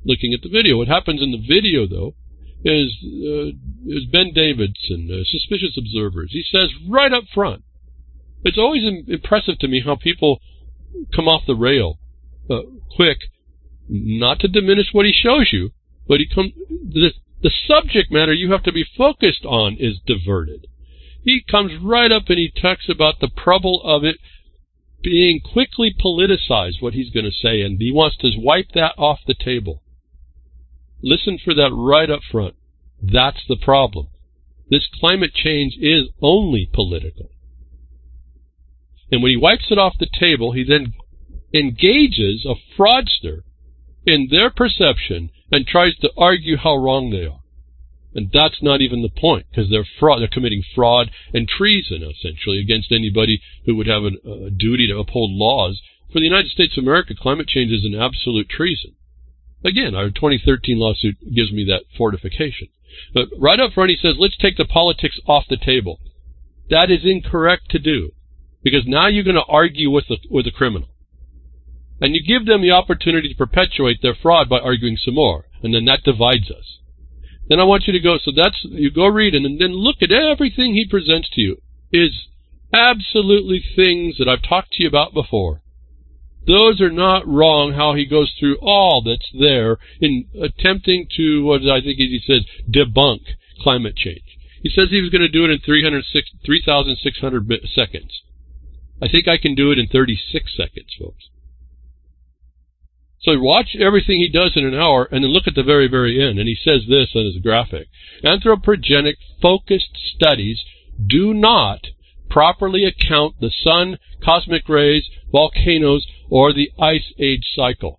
looking at the video. What happens in the video, though, is Ben Davidson, Suspicious Observers. He says right up front, it's always impressive to me how people come off the rail quick, not to diminish what he shows you, but the subject matter you have to be focused on is diverted. He comes right up and he talks about the trouble of it being quickly politicized, what he's going to say, and he wants to wipe that off the table. Listen for that right up front. That's the problem. This climate change is only political. And when he wipes it off the table, he then engages a fraudster in their perception and tries to argue how wrong they are. And that's not even the point, because they're committing fraud and treason, essentially, against anybody who would have a duty to uphold laws. For the United States of America, climate change is an absolute treason. Again, our 2013 lawsuit gives me that fortification. But right up front, he says, let's take the politics off the table. That is incorrect to do, because now you're going to argue with a criminal. And you give them the opportunity to perpetuate their fraud by arguing some more, and then that divides us. Then I want you to go, you go read and then look at everything he presents to you is absolutely things that I've talked to you about before. Those are not wrong, how he goes through all that's there in attempting to, what I think he says, debunk climate change. He says he was going to do it in 3,600 seconds. I think I can do it in 36 seconds, folks. So watch everything he does in an hour, and then look at the very, very end. And he says this on his graphic. Anthropogenic focused studies do not properly account the sun, cosmic rays, volcanoes, or the ice age cycle.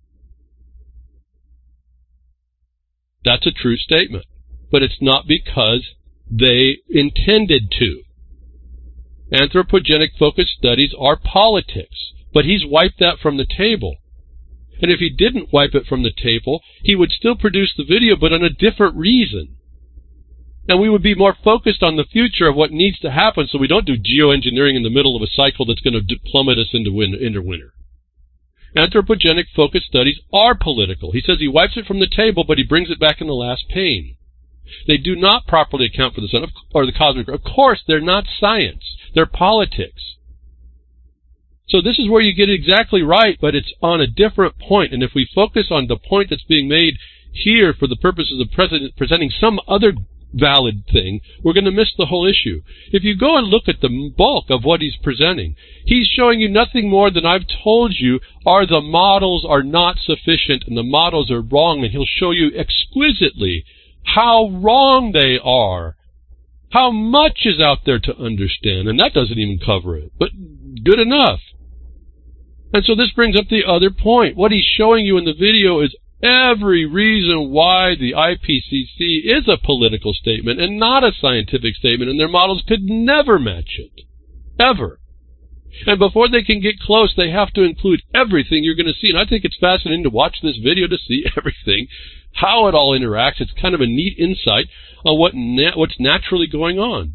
That's a true statement. But it's not because they intended to. Anthropogenic focused studies are politics. But he's wiped that from the table. And if he didn't wipe it from the table, he would still produce the video, but on a different reason. And we would be more focused on the future of what needs to happen, so we don't do geoengineering in the middle of a cycle that's going to plummet us into winter. Anthropogenic focused studies are political. He says he wipes it from the table, but he brings it back in the last pane. They do not properly account for the sun or the cosmic. Of course, they're not science. They're politics. So this is where you get it exactly right, but it's on a different point. And if we focus on the point that's being made here for the purposes of presenting some other valid thing, we're going to miss the whole issue. If you go and look at the bulk of what he's presenting, he's showing you nothing more than I've told you are the models are not sufficient and the models are wrong, and he'll show you exquisitely how wrong they are. How much is out there to understand, and that doesn't even cover it, but good enough. And so this brings up the other point. What he's showing you in the video is every reason why the IPCC is a political statement and not a scientific statement, and their models could never match it. Ever. And before they can get close, they have to include everything you're going to see. And I think it's fascinating to watch this video to see everything, how it all interacts. It's kind of a neat insight on what's naturally going on.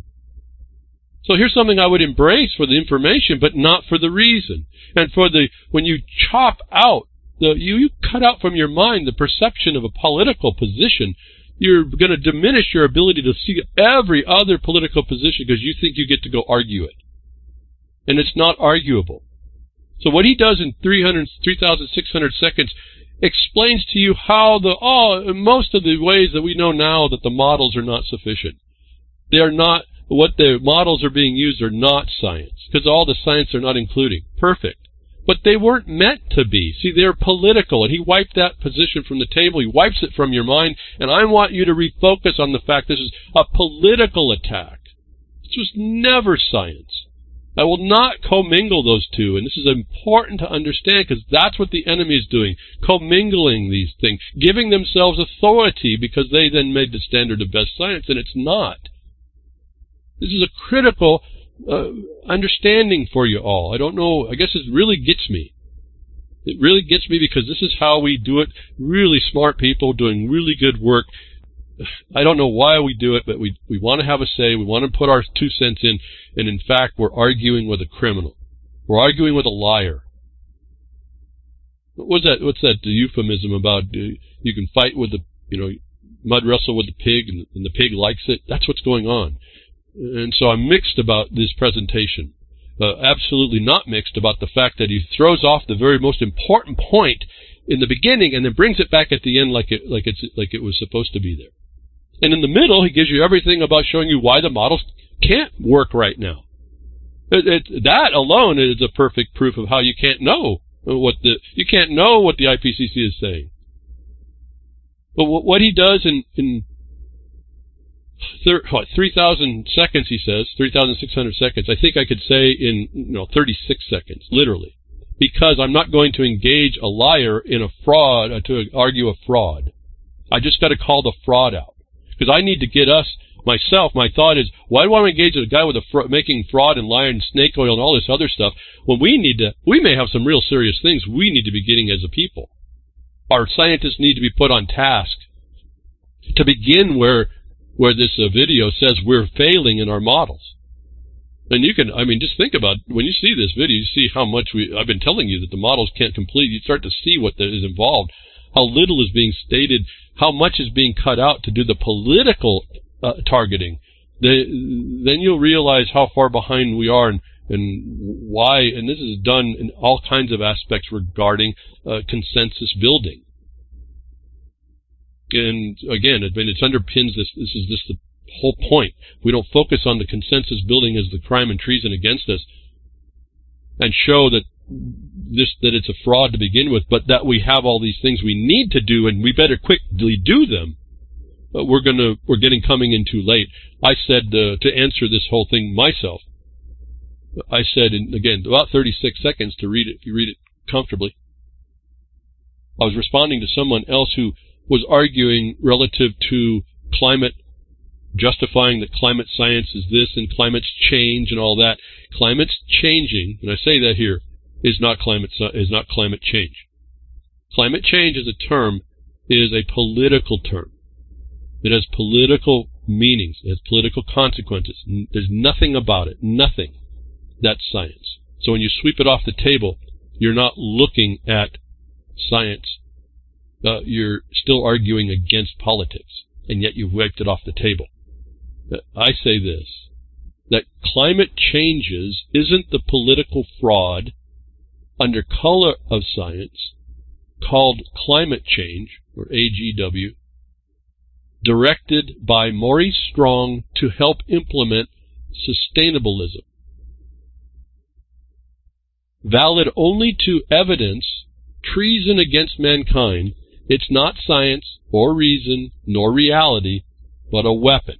So here's something I would embrace for the information, but not for the reason. And when you chop out, you cut out from your mind the perception of a political position, you're going to diminish your ability to see every other political position because you think you get to go argue it. And it's not arguable. So what he does in 3,600 seconds explains to you how most of the ways that we know now that the models are not sufficient. They are not, what the models are being used are not science, because all the science they're not including. Perfect. But they weren't meant to be. See, they're political, and he wiped that position from the table. He wipes it from your mind, and I want you to refocus on the fact this is a political attack. This was never science. I will not commingle those two, and this is important to understand because that's what the enemy is doing, commingling these things, giving themselves authority because they then made the standard of best science, and it's not. This is a critical understanding for you all. I don't know, I guess it really gets me. It really gets me because this is how we do it. Really smart people doing really good work. I don't know why we do it, but we want to have a say. We want to put our 2 cents in, and in fact, we're arguing with a criminal. We're arguing with a liar. What's that? The euphemism about You can fight with mud wrestle with the pig, and the pig likes it. That's what's going on. And so I'm mixed about this presentation. Absolutely not mixed about the fact that he throws off the very most important point in the beginning and then brings it back at the end like it was supposed to be there. And in the middle, he gives you everything about showing you why the models can't work right now. That alone is a perfect proof of how you can't know what the IPCC is saying. But what he does in 3,000 seconds, he says, 3,600 seconds, I think I could say in 36 seconds, literally. Because I'm not going to engage a liar in a fraud, to argue a fraud. I just got to call the fraud out. Because I need to get myself, my thought is, why do I engage a guy with making fraud and lying and snake oil and all this other stuff when we may have some real serious things we need to be getting as a people. Our scientists need to be put on task. To begin where this video says we're failing in our models. And just think about, when you see this video, you see how much I've been telling you that the models can't complete. You start to see what is involved, how little is being stated, how much is being cut out to do the political targeting. Then you'll realize how far behind we are and why, and this is done in all kinds of aspects regarding consensus building. And again, it underpins this. This is just the whole point. We don't focus on the consensus building as the crime and treason against us, and show that it's a fraud to begin with, but that we have all these things we need to do, and we better quickly do them. We're getting coming in too late. I said to answer this whole thing myself. I said again about 36 seconds to read it. If you read it comfortably, I was responding to someone else who was arguing relative to climate, justifying that climate science is this and climate's change and all that. Climate's changing, and I say that here, is not climate change. Climate change as a term is a political term. It has political meanings. It has political consequences. There's nothing about it. Nothing. That's science. So when you sweep it off the table, you're not looking at science. You're still arguing against politics, and yet you've wiped it off the table. I say this, that climate changes isn't the political fraud under color of science called climate change, or AGW, directed by Maurice Strong to help implement sustainabilism. Valid only to evidence treason against mankind, it's not science or reason nor reality, but a weapon.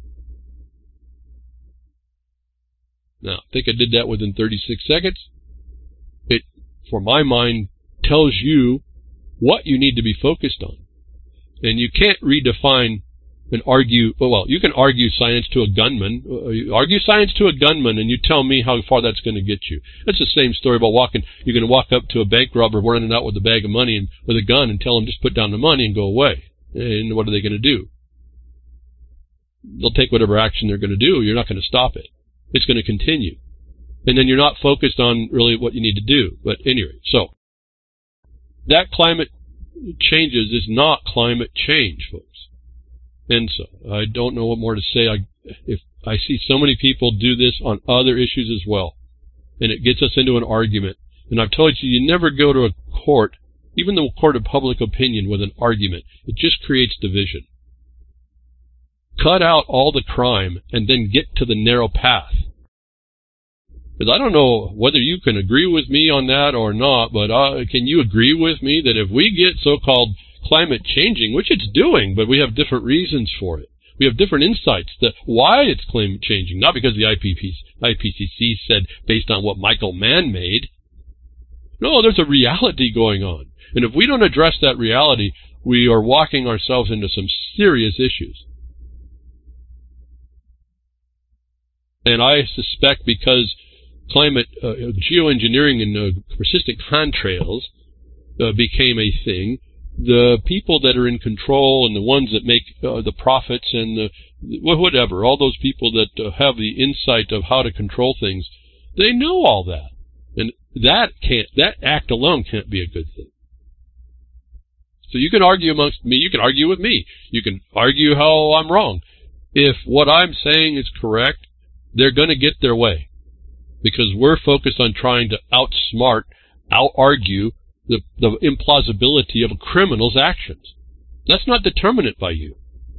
Now, I think I did that within 36 seconds. It, for my mind, tells you what you need to be focused on. And you can't redefine and argue, well, you can argue science to a gunman. Argue science to a gunman and you tell me how far that's going to get you. It's the same story about you're going to walk up to a bank robber running out with a bag of money and with a gun and tell him just put down the money and go away. And what are they going to do? They'll take whatever action they're going to do. You're not going to stop it. It's going to continue. And then you're not focused on really what you need to do. But anyway, so that climate changes is not climate change, folks. And so I don't know what more to say. If I see so many people do this on other issues as well, and it gets us into an argument. And I've told you, you never go to a court, even the court of public opinion, with an argument. It just creates division. Cut out all the crime and then get to the narrow path. Because I don't know whether you can agree with me on that or not, but can you agree with me that if we get so-called climate changing, which it's doing, but we have different reasons for it. We have different insights that why it's climate changing, not because the IPCC said based on what Michael Mann made. No, there's a reality going on. And if we don't address that reality, we are walking ourselves into some serious issues. And I suspect because climate geoengineering and persistent contrails became a thing, the people that are in control and the ones that make the profits and whatever, all those people that have the insight of how to control things, they know all that. And that act alone can't be a good thing. So you can argue amongst me, you can argue with me, you can argue how I'm wrong. If what I'm saying is correct, they're going to get their way, because we're focused on trying to outsmart, out-argue the implausibility of a criminal's actions. That's not determinate by you.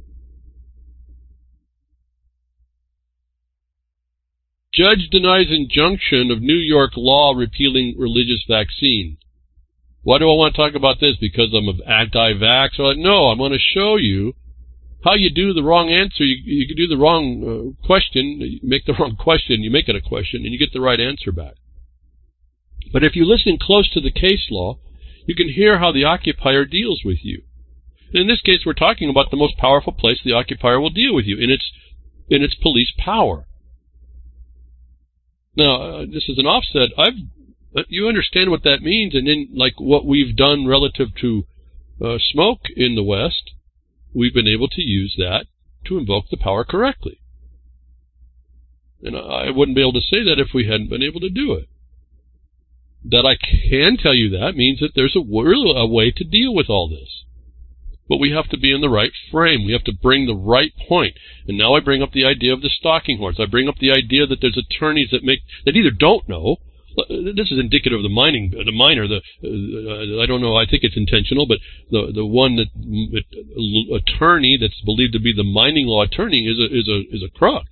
Judge denies injunction of New York law repealing religious vaccine. Why do I want to talk about this? Because I'm anti-vax? No, I'm going to show you how you do the wrong answer. You can do the wrong question, you make the wrong question, you make it a question, and you get the right answer back. But if you listen close to the case law, you can hear how the occupier deals with you. And in this case, we're talking about the most powerful place the occupier will deal with you, in its police power. Now, this is an offset. You understand what that means, and then, like what we've done relative to smoke in the West, we've been able to use that to invoke the power correctly. And I wouldn't be able to say that if we hadn't been able to do it. That I can tell you that means that there's a way to deal with all this. But we have to be in the right frame. We have to bring the right point. And now I bring up the idea of the stalking horse. I bring up the idea that there's attorneys that either don't know. This is indicative of the minor. I don't know. I think it's intentional, but the one attorney that's believed to be the mining law attorney is a crook,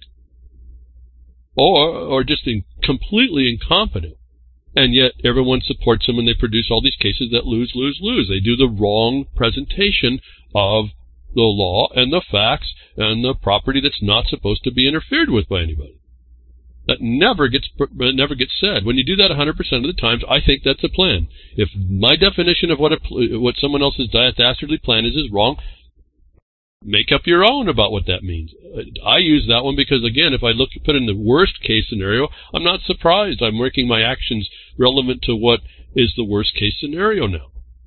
or just completely incompetent. And yet everyone supports them, and they produce all these cases that lose. They do the wrong presentation of the law and the facts and the property that's not supposed to be interfered with by anybody. That never gets said. When you do that 100% of the times, I think that's a plan. If my definition of what someone else's dastardly plan is make up your own about what that means. I use that one because, again, if I put in the worst case scenario, I'm not surprised. I'm making my actions relevant to what is the worst case scenario now.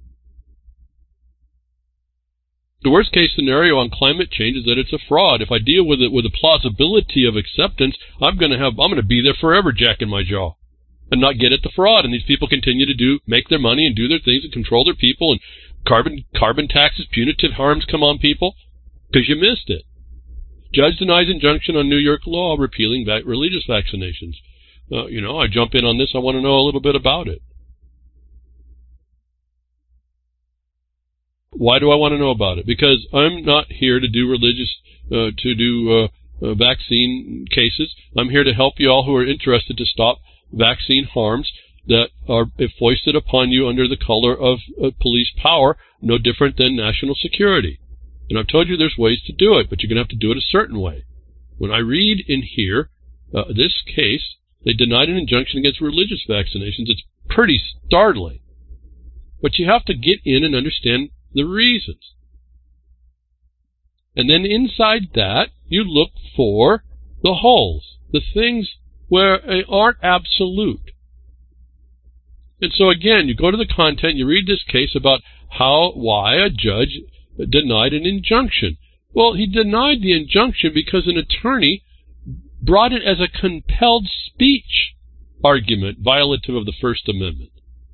The worst case scenario on climate change is that it's a fraud. If I deal with it with a plausibility of acceptance, I'm going to be there forever jacking my jaw and not get at the fraud. And these people continue to make their money and do their things and control their people, and carbon taxes, punitive harms come on people because you missed it. Judge denies injunction on New York law repealing religious vaccinations. I jump in on this. I want to know a little bit about it. Why do I want to know about it? Because I'm not here to do vaccine cases. I'm here to help you all who are interested to stop vaccine harms that are foisted upon you under the color of police power, no different than national security. And I've told you there's ways to do it, but you're going to have to do it a certain way. When I read in here, this case, they denied an injunction against religious vaccinations. It's pretty startling. But you have to get in and understand the reasons. And then inside that, you look for the holes, the things where they aren't absolute. And so again, you go to the content, you read this case about why a judge denied an injunction. Well, he denied the injunction because an attorney brought it as a compelled speech argument violative of the First Amendment.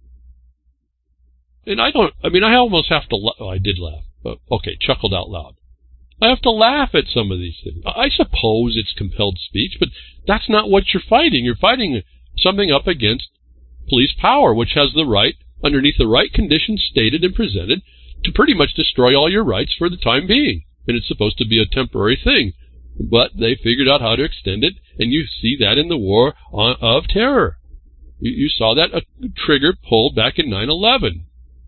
And I almost have to I did laugh. Chuckled out loud. I have to laugh at some of these things. I suppose it's compelled speech, but that's not what you're fighting. You're fighting something up against police power, which has the right, underneath the right conditions stated and presented, to pretty much destroy all your rights for the time being. And it's supposed to be a temporary thing. But they figured out how to extend it, and you see that in the war of terror. You saw that trigger pulled back in 9/11.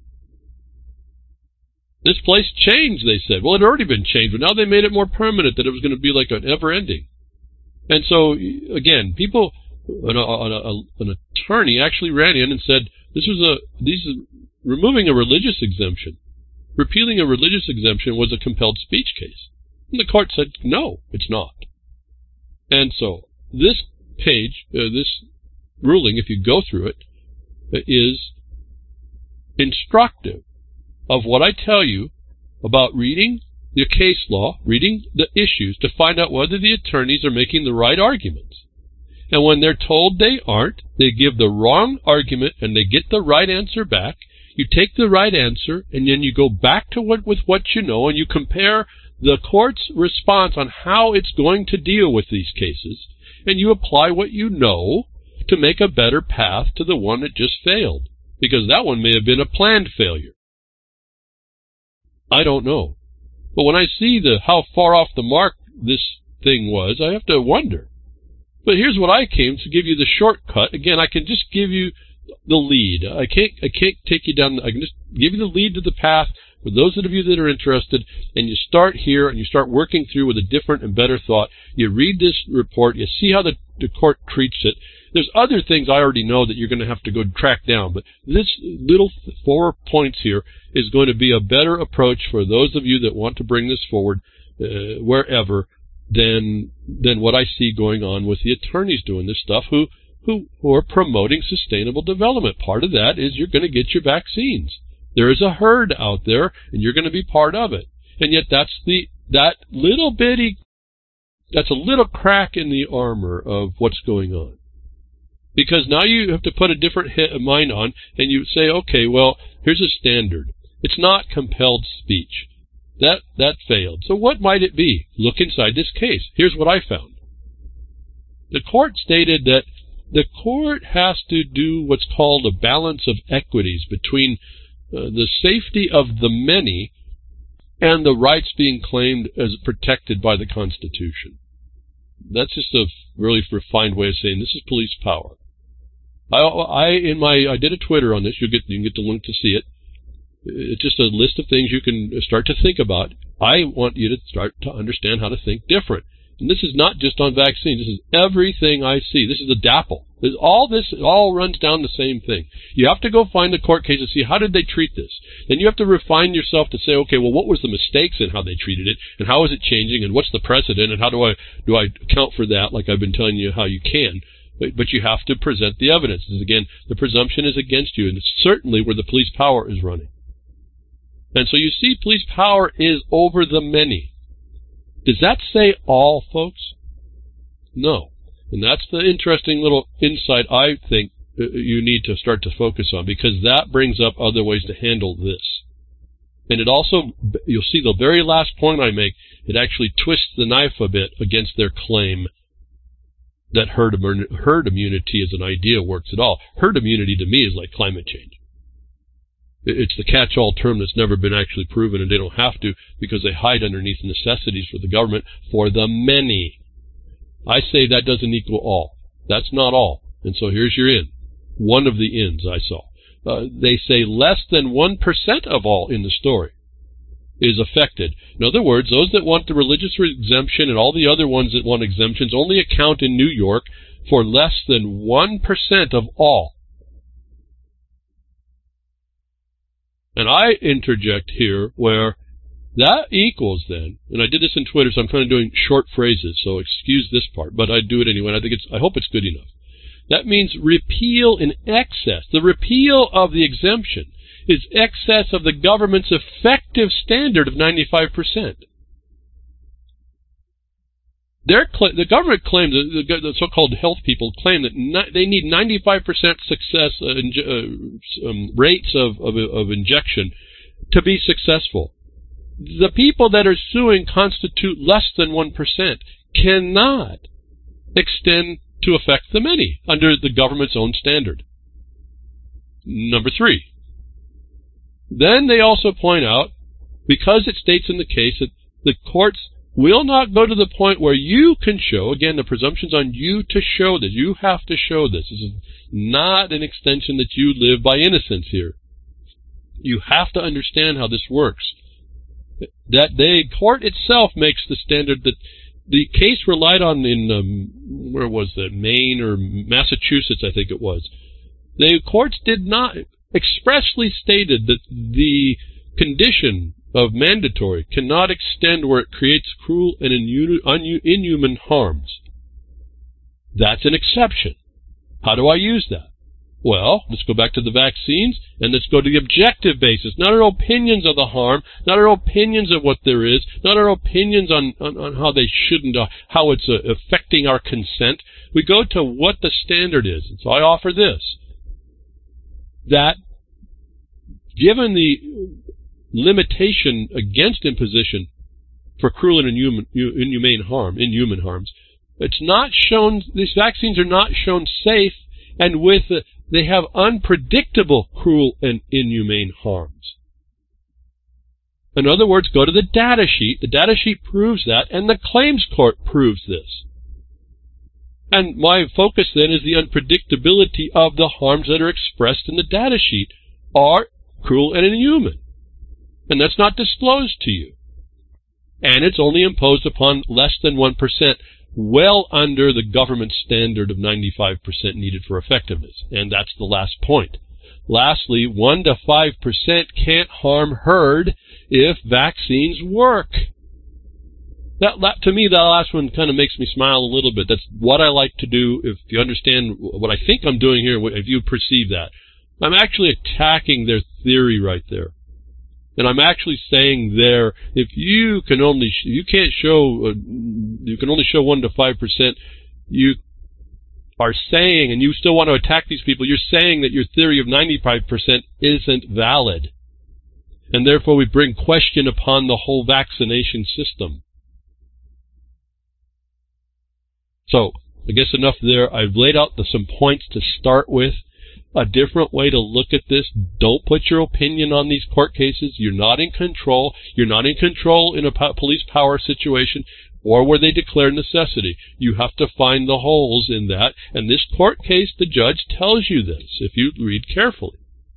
This place changed, they said. Well, it had already been changed, but now they made it more permanent, that it was going to be like an ever-ending. And so, again, an attorney actually ran in and said, removing a religious exemption, repealing a religious exemption was a compelled speech case. And the court said, no, it's not. And so, this page, this ruling, if you go through it, is instructive of what I tell you about reading the case law, reading the issues to find out whether the attorneys are making the right arguments. And when they're told they aren't, they give the wrong argument and they get the right answer back. You take the right answer, and then you go back to with what you know, and you compare the court's response on how it's going to deal with these cases, and you apply what you know to make a better path to the one that just failed. Because that one may have been a planned failure. I don't know. But when I see how far off the mark this thing was, I have to wonder. But here's what I came to give you the shortcut. Again, I can just give you the lead. I can't take you down. I can just give you the lead to the path for those of you that are interested, and you start here and you start working through with a different and better thought. You read this report, you see how the court treats it. There's other things I already know that you're going to have to go track down, but this little 4 points here is going to be a better approach for those of you that want to bring this forward wherever than what I see going on with the attorneys doing this stuff who are promoting sustainable development. Part of that is you're going to get your vaccines. There is a herd out there, and you're going to be part of it. And yet that's a little crack in the armor of what's going on. Because now you have to put a different mind on, and you say, okay, well, here's a standard. It's not compelled speech. That failed. So what might it be? Look inside this case. Here's what I found. The court stated that the court has to do what's called a balance of equities between the safety of the many and the rights being claimed as protected by the Constitution. That's just a really refined way of saying this is police power. I did a Twitter on this. You can get the link to see it. It's just a list of things you can start to think about. I want you to start to understand how to think different. And this is not just on vaccines. This is everything I see. This is the DAPL. It all runs down the same thing. You have to go find the court case and see how did they treat this. Then you have to refine yourself to say, okay, well, what was the mistakes in how they treated it, and how is it changing, and what's the precedent, and how do I account for that, like I've been telling you how you can. But you have to present the evidence. Because again, the presumption is against you, and it's certainly where the police power is running. And so you see, police power is over the many. Does that say all, folks? No. And that's the interesting little insight I think you need to start to focus on, because that brings up other ways to handle this. And it also, you'll see the very last point I make, it actually twists the knife a bit against their claim that herd immunity as an idea works at all. Herd immunity to me is like climate change. It's the catch-all term that's never been actually proven, and they don't have to because they hide underneath necessities for the government for the many. I say that doesn't equal all. That's not all. And so here's your in. One of the ins I saw. They say less than 1% of all in the story is affected. In other words, those that want the religious exemption and all the other ones that want exemptions only account in New York for less than 1% of all. And I interject here where that equals then, and I did this in Twitter, so I'm kind of doing short phrases, so excuse this part, but I do it anyway, and I hope it's good enough. That means repeal in excess. The repeal of the exemption is excess of the government's effective standard of 95%. The government claims, the so-called health people claim that they need 95% success rates of injection to be successful. The people that are suing constitute less than 1%, cannot extend to affect the many under the government's own standard. Number 3. Then they also point out, because it states in the case that the courts will not go to the point where you can show, again, the presumption's on you to show this. You have to show this. This is not an extension that you live by innocence here. You have to understand how this works. That the court itself makes the standard that the case relied on in, where was that, Maine or Massachusetts, I think it was. The courts did not expressly stated that the condition of mandatory cannot extend where it creates cruel and inhuman harms. That's an exception. How do I use that? Well, let's go back to the vaccines, and let's go to the objective basis. Not our opinions of the harm, not our opinions of what there is, not our opinions on how they shouldn't, how it's affecting our consent. We go to what the standard is. And so I offer this. That given the limitation against imposition for cruel and inhuman harms, it's not shown. These vaccines are not shown safe, and they have unpredictable cruel and inhumane harms. In other words, go to the data sheet. The data sheet proves that, and the claims court proves this. And my focus then is the unpredictability of the harms that are expressed in the data sheet are cruel and inhuman. And that's not disclosed to you. And it's only imposed upon less than 1%, well under the government standard of 95% needed for effectiveness. And that's the last point. Lastly, 1 to 5% can't harm herd if vaccines work. To me, that last one kind of makes me smile a little bit. That's what I like to do. If you understand what I think I'm doing here, if you perceive that, I'm actually attacking their theory right there. And I'm actually saying there, if you can only show 1 to 5%, you are saying, and you still want to attack these people, you're saying that your theory of 95% isn't valid. And therefore we bring question upon the whole vaccination system. So, I guess enough there. I've laid out some points to start with. A different way to look at this. Don't put your opinion on these court cases. You're not in control. You're not in control in a police power situation or where they declare necessity. You have to find the holes in that. And this court case, the judge tells you this if you read carefully.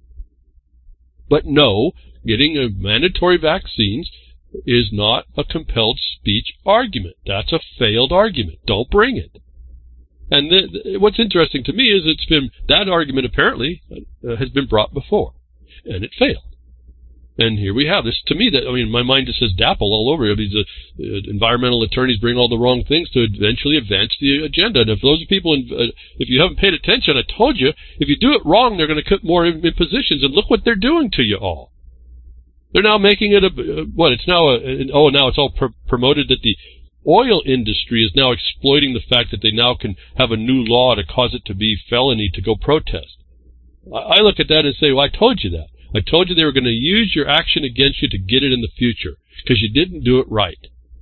But no, getting a mandatory vaccines is not a compelled speech argument. That's a failed argument. Don't bring it. And what's interesting to me is that argument apparently has been brought before, and it failed. And here we have this. To me, my mind just says DAPL all over it. These environmental attorneys bring all the wrong things to eventually advance the agenda. And if those people, if you haven't paid attention, I told you, if you do it wrong, they're going to put more impositions. And look what they're doing to you all. They're now making it now it's all promoted that the oil industry is now exploiting the fact that they now can have a new law to cause it to be felony to go protest. I look at that and say, well, I told you that. I told you they were going to use your action against you to get it in the future because you didn't do it right.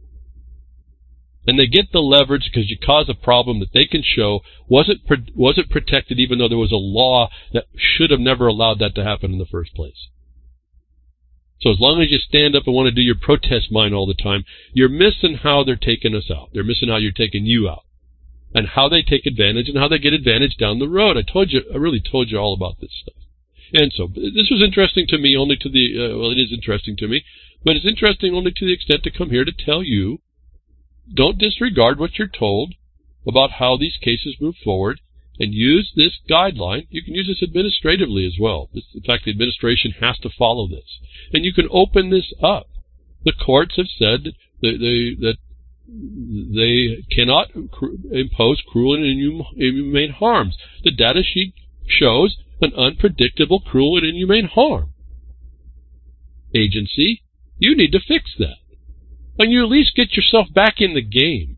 And they get the leverage because you cause a problem that they can show wasn't protected even though there was a law that should have never allowed that to happen in the first place. So as long as you stand up and want to do your protest mind all the time, you're missing how they're taking us out. They're missing how you're taking you out. And how they take advantage and how they get advantage down the road. I really told you all about this stuff. And so this was interesting to me only to it is interesting to me, but it's interesting only to the extent to come here to tell you, don't disregard what you're told about how these cases move forward. And use this guideline. You can use this administratively as well. In fact, the administration has to follow this. And you can open this up. The courts have said that they cannot impose cruel and inhumane harms. The data sheet shows an unpredictable cruel and inhumane harm. Agency, you need to fix that. And you at least get yourself back in the game.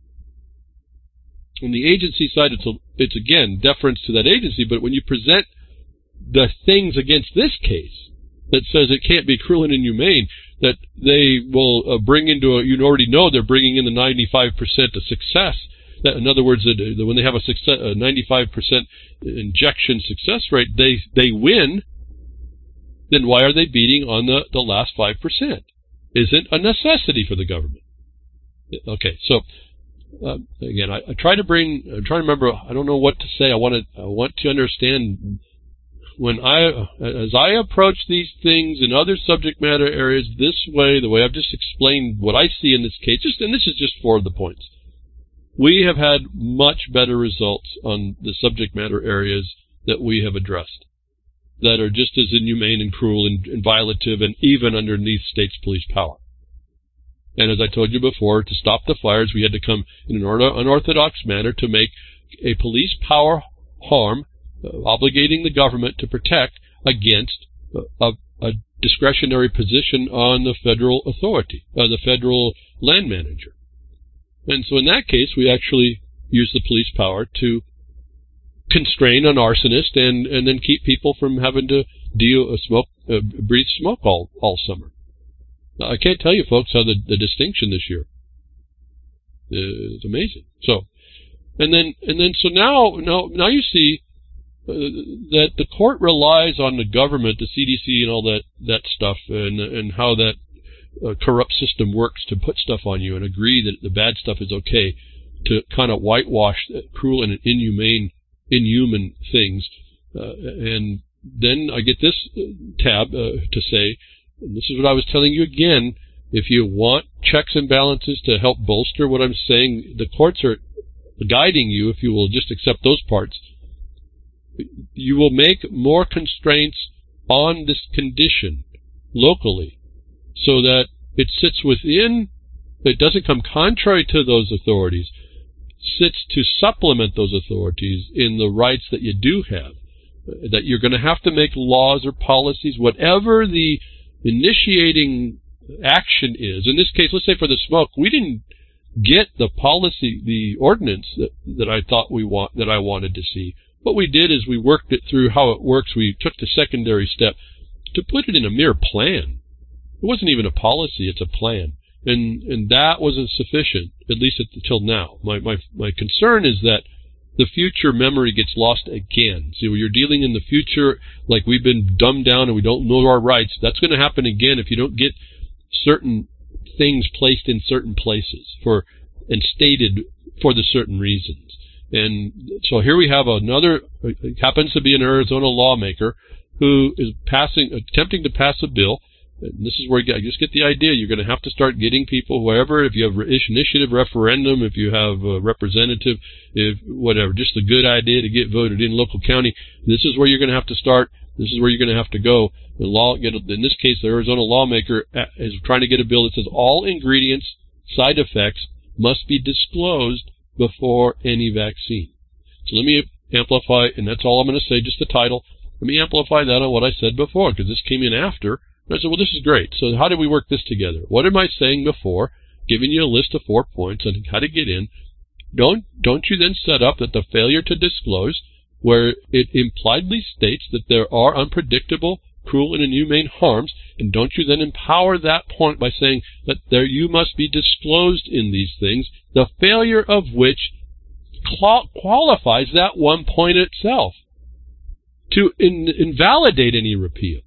On the agency side, it's again deference to that agency, but when you present the things against this case that says it can't be cruel and inhumane, that they will bring into you already know they're bringing in the 95% of success. That, in other words, that when they have a 95% injection success rate, they win. Then why are they beating on the last 5%? Isn't a necessity for the government. Okay, so. Again, I try to remember. I don't know what to say. I want to understand as I approach these things in other subject matter areas this way, the way I've just explained what I see in this case. And this is just 4 of the points. We have had much better results on the subject matter areas that we have addressed that are just as inhumane and cruel and violative and even underneath states' police power. And as I told you before, to stop the fires, we had to come in an unorthodox manner to make a police power harm, obligating the government to protect against a discretionary position on the federal authority, the federal land manager. And so in that case, we actually used the police power to constrain an arsonist and then keep people from having to smoke breathe smoke all summer. Now, I can't tell you, folks, how the distinction this year is amazing. So, and then so now you see that the court relies on the government, the CDC, and all that stuff, and how that corrupt system works to put stuff on you and agree that the bad stuff is okay, to kind of whitewash cruel and inhuman things. And then I get this tab to say, and this is what I was telling you again, if you want checks and balances to help bolster what I'm saying, the courts are guiding you, if you will just accept those parts. You will make more constraints on this condition locally so that it sits within, it doesn't come contrary to those authorities, sits to supplement those authorities in the rights that you do have. That you're going to have to make laws or policies, whatever the initiating action is. In this case, let's say for the smoke, we didn't get the policy, the ordinance that I thought that I wanted to see. What we did is we worked it through how it works. We took the secondary step to put it in a mere plan. It wasn't even a policy, it's a plan. And that wasn't sufficient, at least until now. My concern is that the future memory gets lost again. See, when you're dealing in the future, like we've been dumbed down and we don't know our rights, that's going to happen again if you don't get certain things placed in certain places and stated for the certain reasons. And so here we have another, it happens to be an Arizona lawmaker who is attempting to pass a bill. And this is where I just get the idea. You're going to have to start getting people, wherever, if you have initiative referendum, if you have a representative, if whatever, just a good idea to get voted in local county. This is where you're going to have to start. This is where you're going to have to go. In this case, the Arizona lawmaker is trying to get a bill that says all ingredients, side effects must be disclosed before any vaccine. So let me amplify, and that's all I'm going to say, just the title. Let me amplify that on what I said before, because this came in after. And I said, well, this is great. So how did we work this together? What am I saying before? Giving you a list of 4 points on how to get in. Don't you then set up that the failure to disclose, where it impliedly states that there are unpredictable, cruel, and inhumane harms, and don't you then empower that point by saying that you must be disclosed in these things, the failure of which qualifies that one point itself to invalidate any repeal.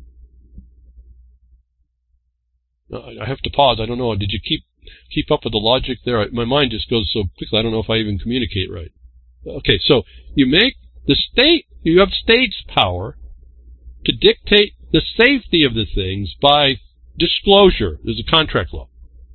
I have to pause. I don't know. Did you keep up with the logic there? My mind just goes so quickly. I don't know if I even communicate right. Okay, so you have states' power to dictate the safety of the things by disclosure. There's a contract law.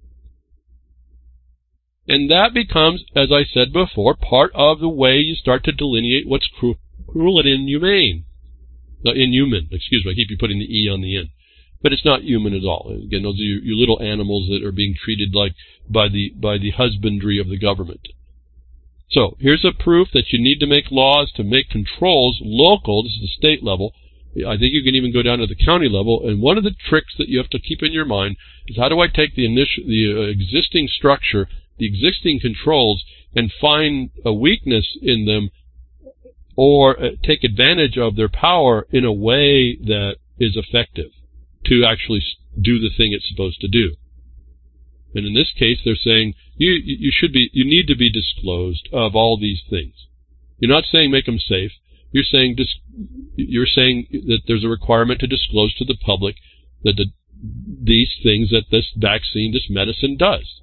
And that becomes, as I said before, part of the way you start to delineate what's cruel and inhumane. Inhuman, excuse me. I keep putting the E on the end. But it's not human at all. Again, those are your little animals that are being treated like by the husbandry of the government. So here's a proof that you need to make laws to make controls local. This is the state level. I think you can even go down to the county level. And one of the tricks that you have to keep in your mind is, how do I take the existing structure, the existing controls, and find a weakness in them, or take advantage of their power in a way that is effective to actually do the thing it's supposed to do. And in this case, they're saying you need to be disclosed of all these things. You're not saying make them safe. You're saying that there's a requirement to disclose to the public that these things that this vaccine, this medicine does.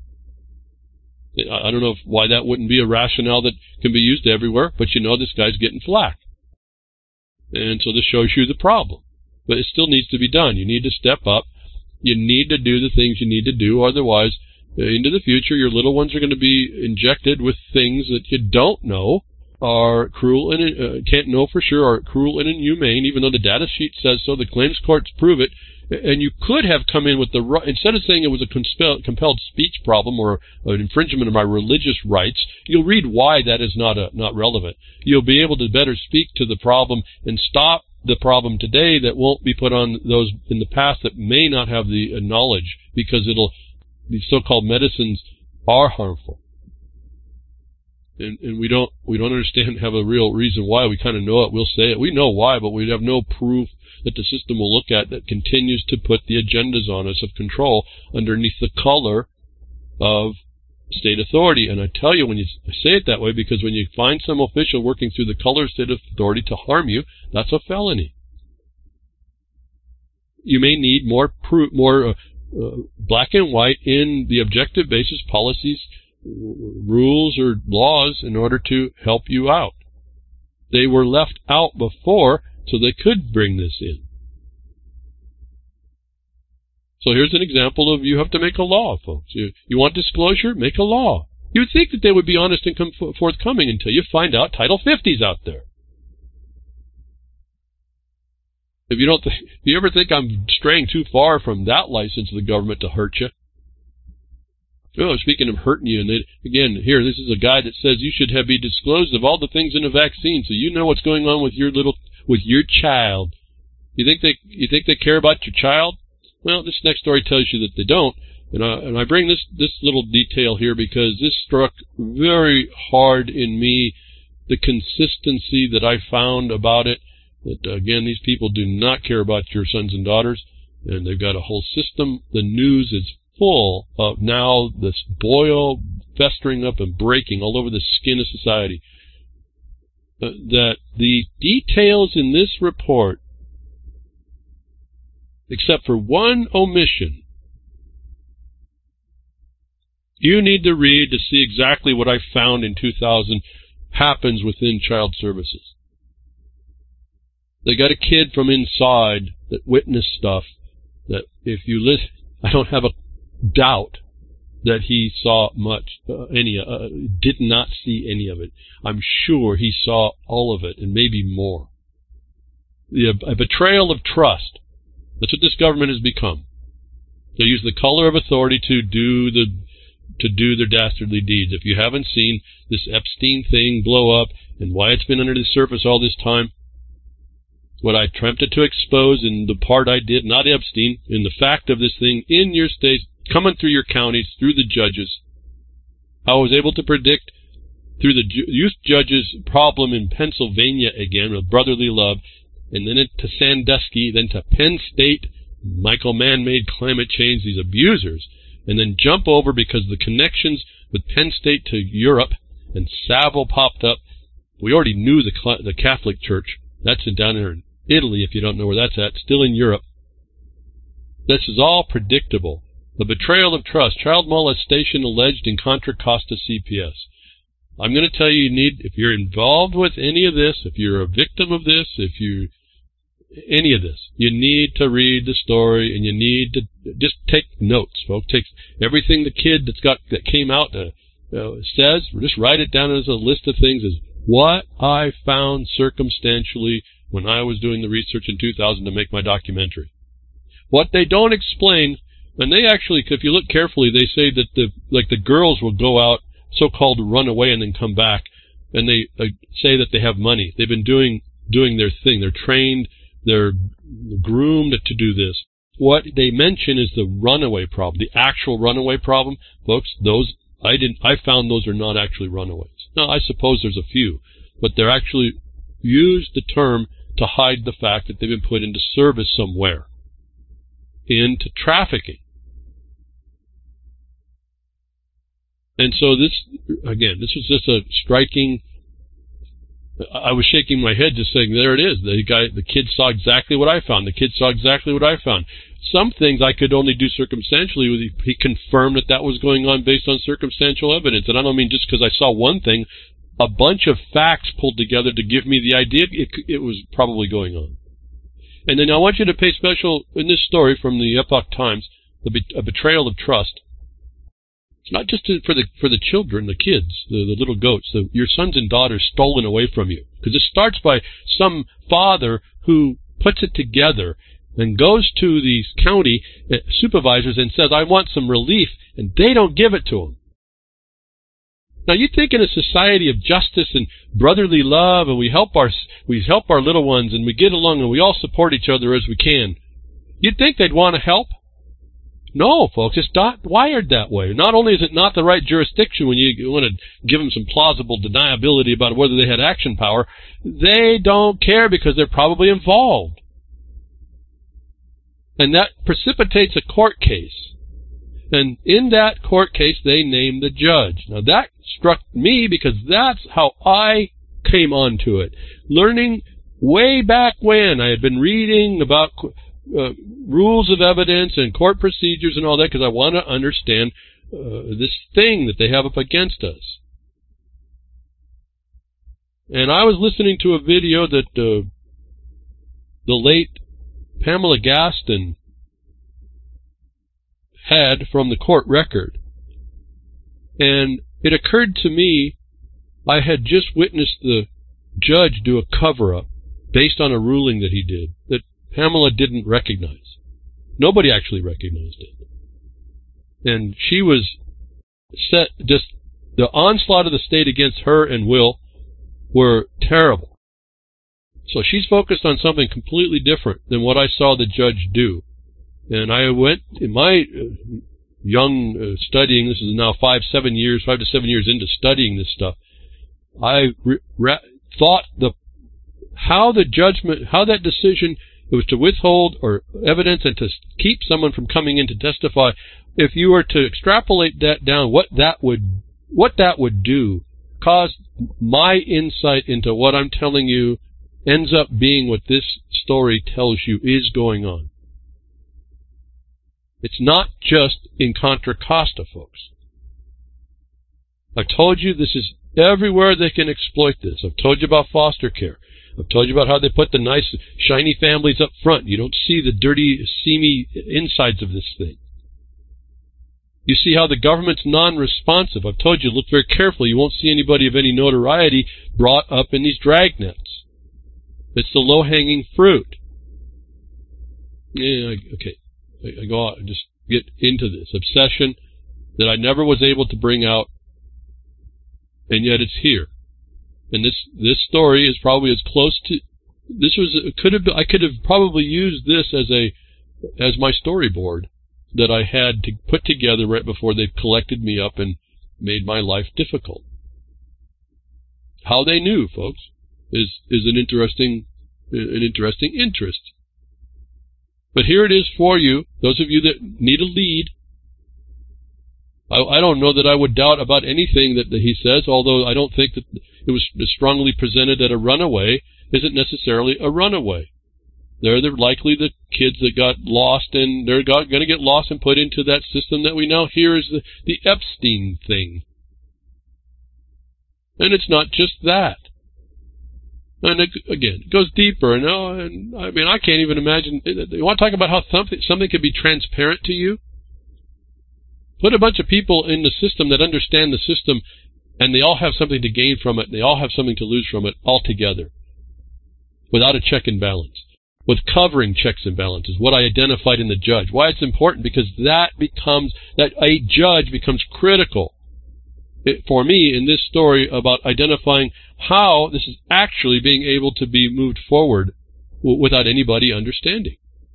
I don't know why that wouldn't be a rationale that can be used everywhere, but this guy's getting flack. And so this shows you the problem. But it still needs to be done. You need to step up. You need to do the things you need to do. Otherwise, into the future, your little ones are going to be injected with things that you don't know are cruel and can't know for sure are cruel and inhumane, even though the data sheet says so. The claims courts prove it. And you could have come in with instead of saying it was a compelled speech problem or an infringement of my religious rights, you'll read why that is not relevant. You'll be able to better speak to the problem and stop the problem today that won't be put on those in the past that may not have the knowledge, because these so-called medicines are harmful. and we don't understand, have a real reason why. We kind of know it. We'll say it. We know why, but we have no proof that the system will look at that continues to put the agendas on us of control underneath the color of state authority. And I tell you, when you say it that way, because when you find some official working through the color of state authority to harm you, that's a felony. You may need more black and white in the objective basis policies, rules, or laws in order to help you out. They were left out before, so they could bring this in. So here's an example of, you have to make a law, folks. You want disclosure? Make a law. You would think that they would be honest and forthcoming until you find out Title 50's out there. If you ever think I'm straying too far from that license of the government to hurt you. Oh, speaking of hurting you, and again, here, this is a guy that says you should be disclosed of all the things in a vaccine, so you know what's going on with your child. You think they care about your child? Well, this next story tells you that they don't. And I bring this little detail here because this struck very hard in me, the consistency that I found about it. That, again, these people do not care about your sons and daughters, and they've got a whole system. The news is full of now this boil festering up and breaking all over the skin of society. That the details in this report, except for one omission, you need to read to see exactly what I found in 2000 happens within child services. They got a kid from inside that witnessed stuff that if you listen, I don't have a doubt that he saw did not see any of it. I'm sure he saw all of it and maybe more. A betrayal of trust. That's what this government has become. They use the color of authority to do their dastardly deeds. If you haven't seen this Epstein thing blow up and why it's been under the surface all this time, what I attempted to expose in the part I did, not Epstein, in the fact of this thing in your states, coming through your counties, through the judges. I was able to predict through the youth judges' problem in Pennsylvania again, with brotherly love, and then to Sandusky, then to Penn State, Michael man-made climate change, these abusers, and then jump over because the connections with Penn State to Europe, and Savile popped up. We already knew the Catholic Church. That's down there in Italy, if you don't know where that's at, still in Europe. This is all predictable. The betrayal of trust, child molestation alleged in Contra Costa CPS. I'm going to tell you, if you're involved with any of this, if you're a victim of this, any of this, you need to read the story, and you need to just take notes, folks. Take everything the kid that came out says, just write it down as a list of things, as what I found circumstantially when I was doing the research in 2000 to make my documentary. What they don't explain, and they actually, if you look carefully, they say that the girls will go out, so-called run away, and then come back, and they say that they have money. They've been doing their thing. They're trained. They're groomed to do this. What they mention is the runaway problem, the actual runaway problem, folks. I found those are not actually runaways. Now, I suppose there's a few, but they're actually used the term to hide the fact that they've been put into service somewhere, into trafficking. And so this was just a striking. I was shaking my head just saying, there it is. The kid saw exactly what I found. The kid saw exactly what I found. Some things I could only do circumstantially. He confirmed that was going on based on circumstantial evidence. And I don't mean just because I saw one thing, a bunch of facts pulled together to give me the idea it was probably going on. And then I want you to pay special, in this story from the Epoch Times, a betrayal of trust. It's not just for the children, the kids, the little goats, your sons and daughters stolen away from you. Because it starts by some father who puts it together and goes to these county supervisors and says, I want some relief, and they don't give it to him. Now, you think in a society of justice and brotherly love, and we help our little ones, and we get along, and we all support each other as we can, you'd think they'd want to help. No, folks, it's not wired that way. Not only is it not the right jurisdiction when you want to give them some plausible deniability about whether they had action power, they don't care because they're probably involved. And that precipitates a court case. And in that court case, they name the judge. Now, that struck me because that's how I came onto it. Learning way back when I had been reading about rules of evidence and court procedures and all that because I want to understand this thing that they have up against us. And I was listening to a video that the late Pamela Gaston had from the court record. And it occurred to me I had just witnessed the judge do a cover-up based on a ruling that he did that Pamela didn't recognize. Nobody actually recognized it. And she was set, just the onslaught of the state against her and Will were terrible. So she's focused on something completely different than what I saw the judge do. And I went, in my young studying, this is now 5 to 7 years into studying this stuff, I thought how that decision, it was to withhold or evidence and to keep someone from coming in to testify. If you were to extrapolate that down, what that would do, cause my insight into what I'm telling you ends up being what this story tells you is going on. It's not just in Contra Costa, folks. I've told you this is everywhere they can exploit this. I've told you about foster care. I've told you about how they put the nice, shiny families up front. You don't see the dirty, seamy insides of this thing. You see how the government's non-responsive. I've told you, look very carefully. You won't see anybody of any notoriety brought up in these dragnets. It's the low-hanging fruit. Yeah, okay. I go out and just get into this obsession that I never was able to bring out, and yet it's here. And this story is probably as close to I could have probably used this as my storyboard that I had to put together right before they collected me up and made my life difficult. How they knew, folks, is an interesting interest. But here it is for you, those of you that need a lead. I don't know that I would doubt about anything that he says, although I don't think that it was strongly presented that a runaway isn't necessarily a runaway. They're likely the kids that got lost, and they're going to get lost and put into that system that we now hear is the Epstein thing. And it's not just that. And again, it goes deeper. And I mean, I can't even imagine. You want to talk about how something could be transparent to you? Put a bunch of people in the system that understand the system, and they all have something to gain from it, and they all have something to lose from it altogether, without a check and balance, with covering checks and balances. What I identified in the judge. Why it's important, because that a judge becomes critical for me in this story about identifying how this is actually being able to be moved forward without anybody understanding.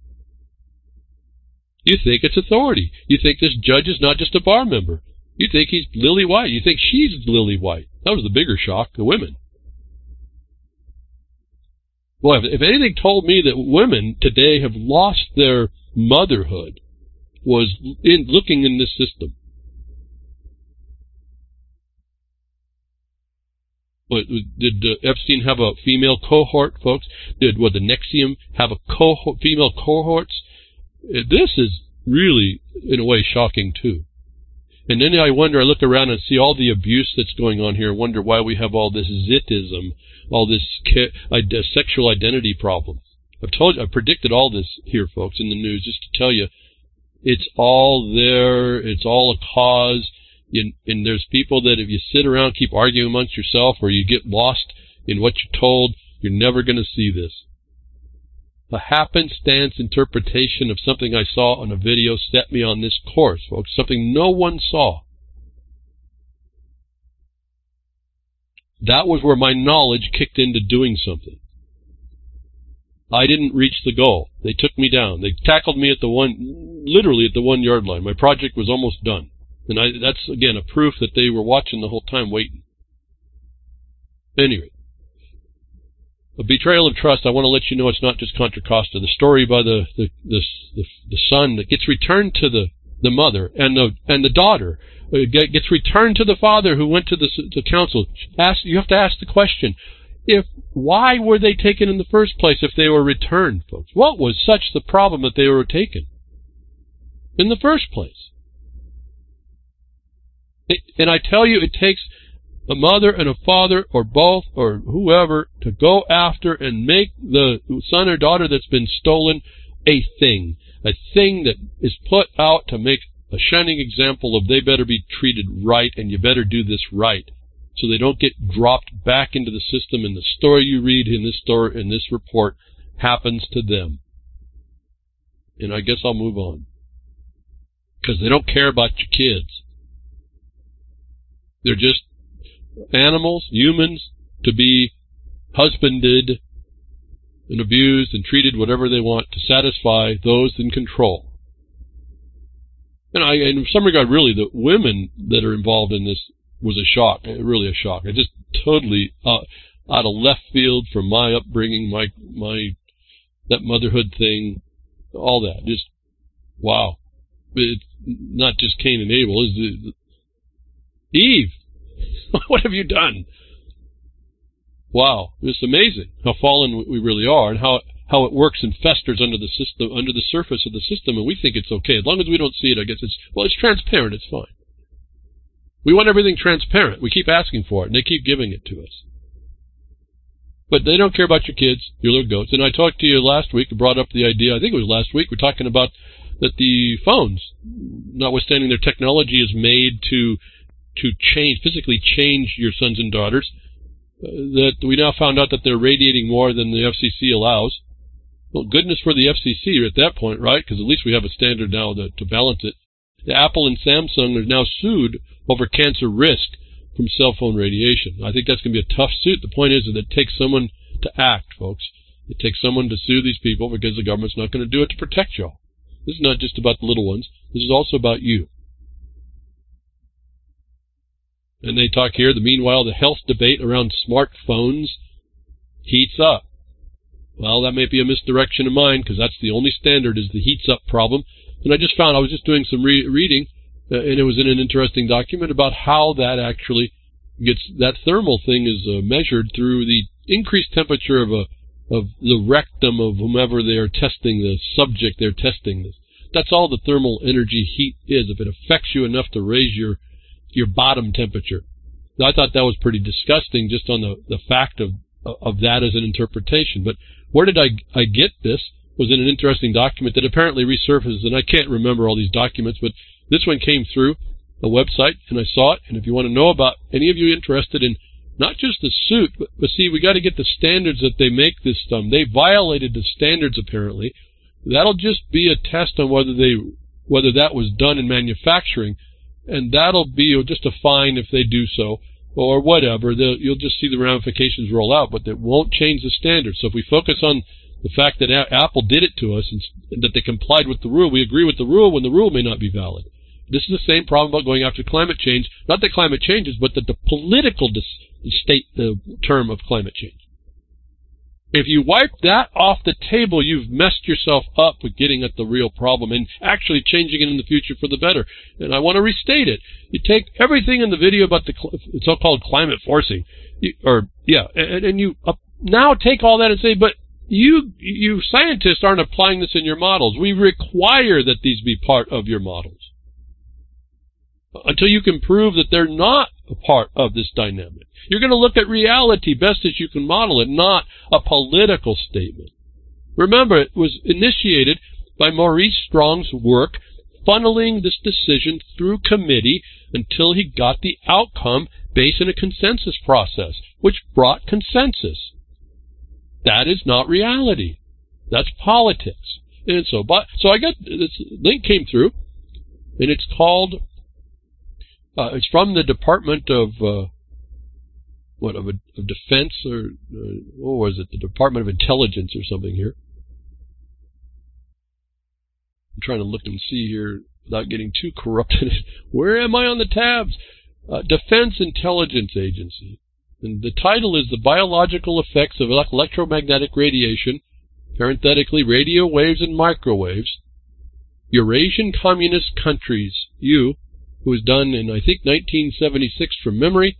You think it's authority. You think this judge is not just a bar member. You think he's Lily White. You think she's Lily White. That was the bigger shock, the women. Well, if anything told me that women today have lost their motherhood, was looking in this system. But did Epstein have a female cohort, folks? The NXIVM have a female cohorts? This is really, in a way, shocking, too. And then I look around and see all the abuse that's going on here, and wonder why we have all this zitism, all this sexual identity problem. I've predicted all this here, folks, in the news, just to tell you, it's all there, it's all a cause, and there's people that if you sit around, keep arguing amongst yourself, or you get lost in what you're told, you're never going to see this. A happenstance interpretation of something I saw on a video set me on this course, folks, something no one saw. That was where my knowledge kicked into doing something. I didn't reach the goal. They took me down. They tackled me literally at the 1 yard line. My project was almost done. And that's, again, a proof that they were watching the whole time, waiting. Anyway, a betrayal of trust. I want to let you know it's not just Contra Costa. The story by the son that gets returned to the mother and the daughter gets returned to the father who went to the council. You have to ask the question: why were they taken in the first place if they were returned, folks? What was such the problem that they were taken in the first place? And I tell you, it takes a mother and a father, or both, or whoever, to go after and make the son or daughter that's been stolen a thing that is put out to make a shining example of they better be treated right, and you better do this right, so they don't get dropped back into the system. And the story you read in this report happens to them. And I guess I'll move on, because they don't care about your kids. They're just animals, humans, to be husbanded and abused and treated whatever they want to satisfy those in control. And in some regard, really, the women that are involved in this was a shock, really a shock. I just totally out of left field from my upbringing, that motherhood thing, all that. Just wow. It's not just Cain and Abel. It's Eve. What have you done? Wow, it's amazing how fallen we really are, and how it works and festers under the system, under the surface of the system, and we think it's okay. As long as we don't see it, I guess it's transparent, it's fine. We want everything transparent. We keep asking for it, and they keep giving it to us. But they don't care about your kids, your little goats. And I talked to you last week, brought up the idea, I think it was last week, we're talking about that the phones, notwithstanding their technology is made to physically change your sons and daughters, that we now found out that they're radiating more than the FCC allows. Well, goodness for the FCC at that point, right? Because at least we have a standard now to balance it. The Apple and Samsung are now sued over cancer risk from cell phone radiation. I think that's going to be a tough suit. The point is that it takes someone to act, folks. It takes someone to sue these people, because the government's not going to do it to protect y'all. This is not just about the little ones. This is also about you. And they talk here, meanwhile, the health debate around smartphones heats up. Well, that may be a misdirection of mine, because that's the only standard, is the heats up problem. And I just found, I was just doing some reading, and it was in an interesting document about how that actually that thermal thing is measured through the increased temperature of the rectum of whomever they are testing, the subject they're testing this. That's all the thermal energy heat is, if it affects you enough to raise your bottom temperature. Now, I thought that was pretty disgusting, just on the fact of that as an interpretation. But where did I get this? Was in an interesting document that apparently resurfaces, and I can't remember all these documents, but this one came through a website, and I saw it. And if you want to know about, any of you interested in not just the suit, but see, we got to get the standards that they make this stuff. They violated the standards, apparently. That'll just be a test on whether that was done in manufacturing, and that'll be just a fine if they do so, or whatever. You'll just see the ramifications roll out, but that won't change the standards. So if we focus on the fact that Apple did it to us, and that they complied with the rule, we agree with the rule when the rule may not be valid. This is the same problem about going after climate change. Not that climate changes, but that the political state the term of climate change. If you wipe that off the table, you've messed yourself up with getting at the real problem and actually changing it in the future for the better. And I want to restate it. You take everything in the video about the so-called climate forcing, and you now take all that and say, but you scientists aren't applying this in your models. We require that these be part of your models until you can prove that they're not a part of this dynamic. You're going to look at reality best as you can model it, not a political statement. Remember, it was initiated by Maurice Strong's work, funneling this decision through committee until he got the outcome based on a consensus process, which brought consensus. That is not reality. That's politics. And so I got this link came through, and it's called, it's from the Department of of Defense, or what was it? The Department of Intelligence or something here. I'm trying to look and see here without getting too corrupted. Where am I on the tabs? Defense Intelligence Agency. And the title is The Biological Effects of Electromagnetic Radiation, parenthetically, Radio Waves and Microwaves, Eurasian Communist Countries, who was done in, I think, 1976 from memory.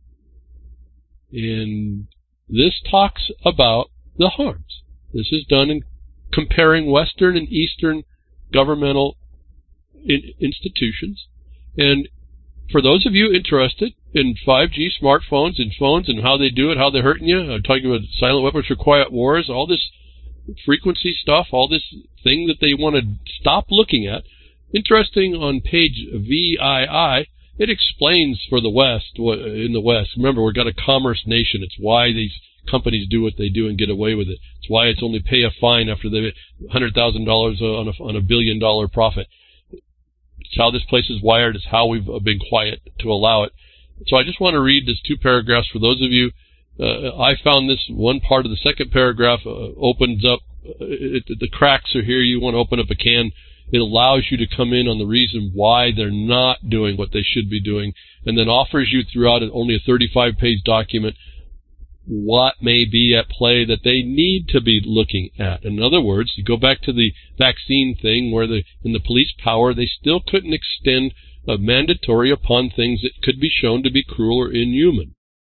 And this talks about the harms. This is done in comparing Western and Eastern governmental institutions. And for those of you interested in 5G smartphones and phones and how they do it, how they're hurting you, I'm talking about silent weapons for quiet wars, all this frequency stuff, all this thing that they want to stop looking at. Interesting, on page VII, it explains for the West, in the West, remember, we've got a commerce nation. It's why these companies do what they do and get away with it. It's why it's only pay a fine after they $100,000 on a $1 billion profit. It's how this place is wired. It's how we've been quiet to allow it. So I just want to read these two paragraphs for those of you. I found this one part of the second paragraph opens up. The cracks are here. You want to open up a can. It allows you to come in on the reason why they're not doing what they should be doing, and then offers you throughout only a 35-page document what may be at play that they need to be looking at. In other words, you go back to the vaccine thing where in the police power, they still couldn't extend a mandatory upon things that could be shown to be cruel or inhuman.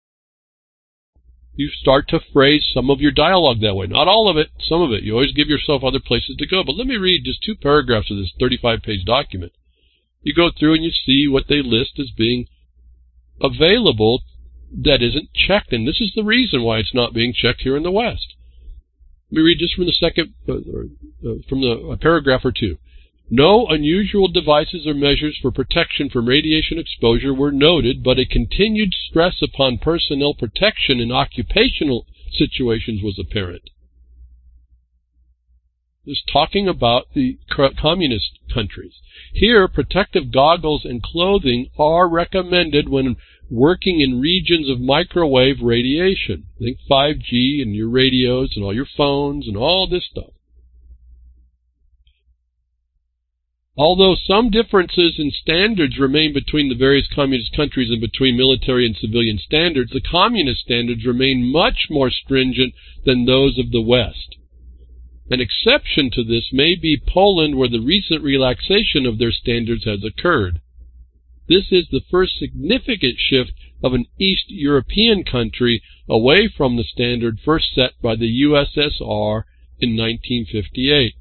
You start to phrase some of your dialogue that way. Not all of it, some of it. You always give yourself other places to go. But let me read just 2 paragraphs of this 35-page document. You go through and you see what they list as being available that isn't checked. And this is the reason why it's not being checked here in the West. Let me read just from the second, from the paragraph or 2. No unusual devices or measures for protection from radiation exposure were noted, but a continued stress upon personnel protection in occupational situations was apparent. This is talking about the communist countries. Here, protective goggles and clothing are recommended when working in regions of microwave radiation. Think 5G and your radios and all your phones and all this stuff. Although some differences in standards remain between the various communist countries and between military and civilian standards, the communist standards remain much more stringent than those of the West. An exception to this may be Poland, where the recent relaxation of their standards has occurred. This is the first significant shift of an East European country away from the standard first set by the USSR in 1958.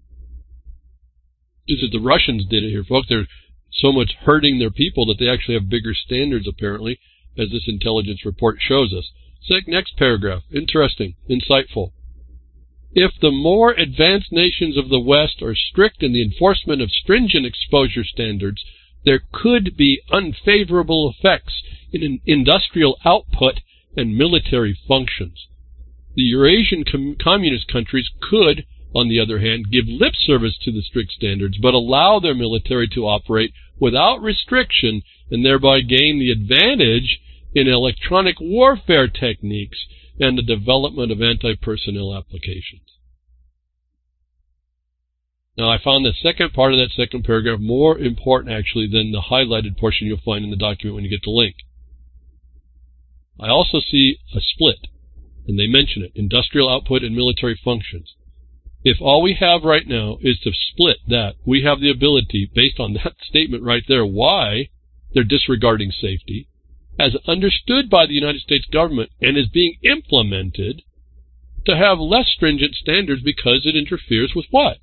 This is the Russians did it here, folks. They're so much hurting their people that they actually have bigger standards, apparently, as this intelligence report shows us. Next paragraph. Interesting. Insightful. If the more advanced nations of the West are strict in the enforcement of stringent exposure standards, there could be unfavorable effects in industrial output and military functions. The Eurasian communist countries could, on the other hand, give lip service to the strict standards, but allow their military to operate without restriction and thereby gain the advantage in electronic warfare techniques and the development of anti-personnel applications. Now, I found the second part of that second paragraph more important, actually, than the highlighted portion you'll find in the document when you get the link. I also see a split, and they mention it, industrial output and military functions. If all we have right now is to split that, we have the ability, based on that statement right there, why they're disregarding safety, as understood by the United States government and is being implemented, to have less stringent standards because it interferes with what?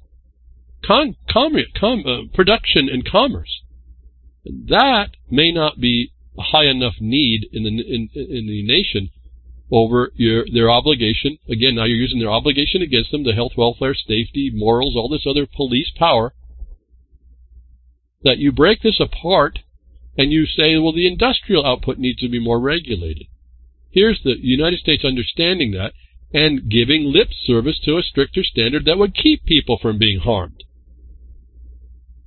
Production and commerce. That may not be a high enough need in the nation over their obligation. Again, now you're using their obligation against them, the health, welfare, safety, morals, all this other police power, that you break this apart and you say, well, the industrial output needs to be more regulated. Here's the United States understanding that and giving lip service to a stricter standard that would keep people from being harmed.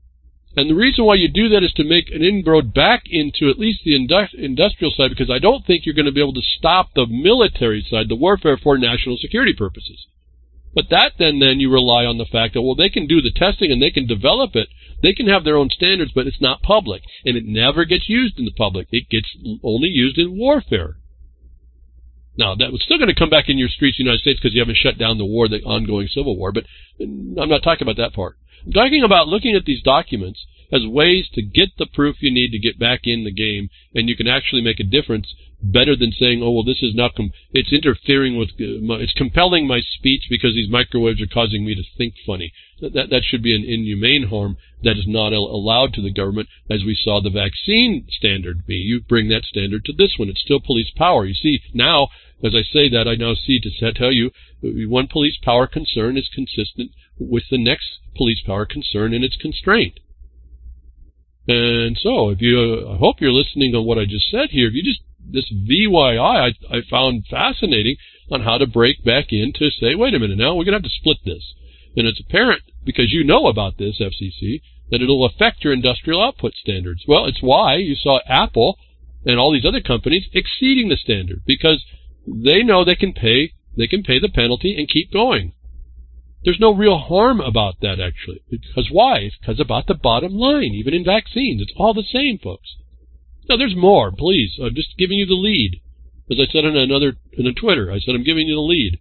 And the reason why you do that is to make an inroad back into at least the industrial side, because I don't think you're going to be able to stop the military side, the warfare for national security purposes. But that then you rely on the fact that, well, they can do the testing and they can develop it. They can have their own standards, but it's not public. And it never gets used in the public. It gets only used in warfare. Now, that was still going to come back in your streets of the United States because you haven't shut down the war, the ongoing civil war. But I'm not talking about that part. I'm talking about looking at these documents as ways to get the proof you need to get back in the game, and you can actually make a difference better than saying, oh, well, this is not, it's interfering with, it's compelling my speech because these microwaves are causing me to think funny. That should be an inhumane harm that is not allowed to the government, as we saw the vaccine standard be. You bring that standard to this one. It's still police power. You see, now, as I say that, I now see to tell you, one police power concern is consistent with the next police power concern in its constraint. And so, if you, I hope you're listening on what I just said here. If you just, this VYI I found fascinating on how to break back in to say, wait a minute now, we're going to have to split this. And it's apparent, because you know about this, FCC, that it'll affect your industrial output standards. Well, it's why you saw Apple and all these other companies exceeding the standard, because they know they can pay the penalty and keep going. There's no real harm about that, actually. Because why? It's because about the bottom line, even in vaccines. It's all the same, folks. Now, there's more, please. I'm just giving you the lead. As I said in a Twitter, I said I'm giving you the lead.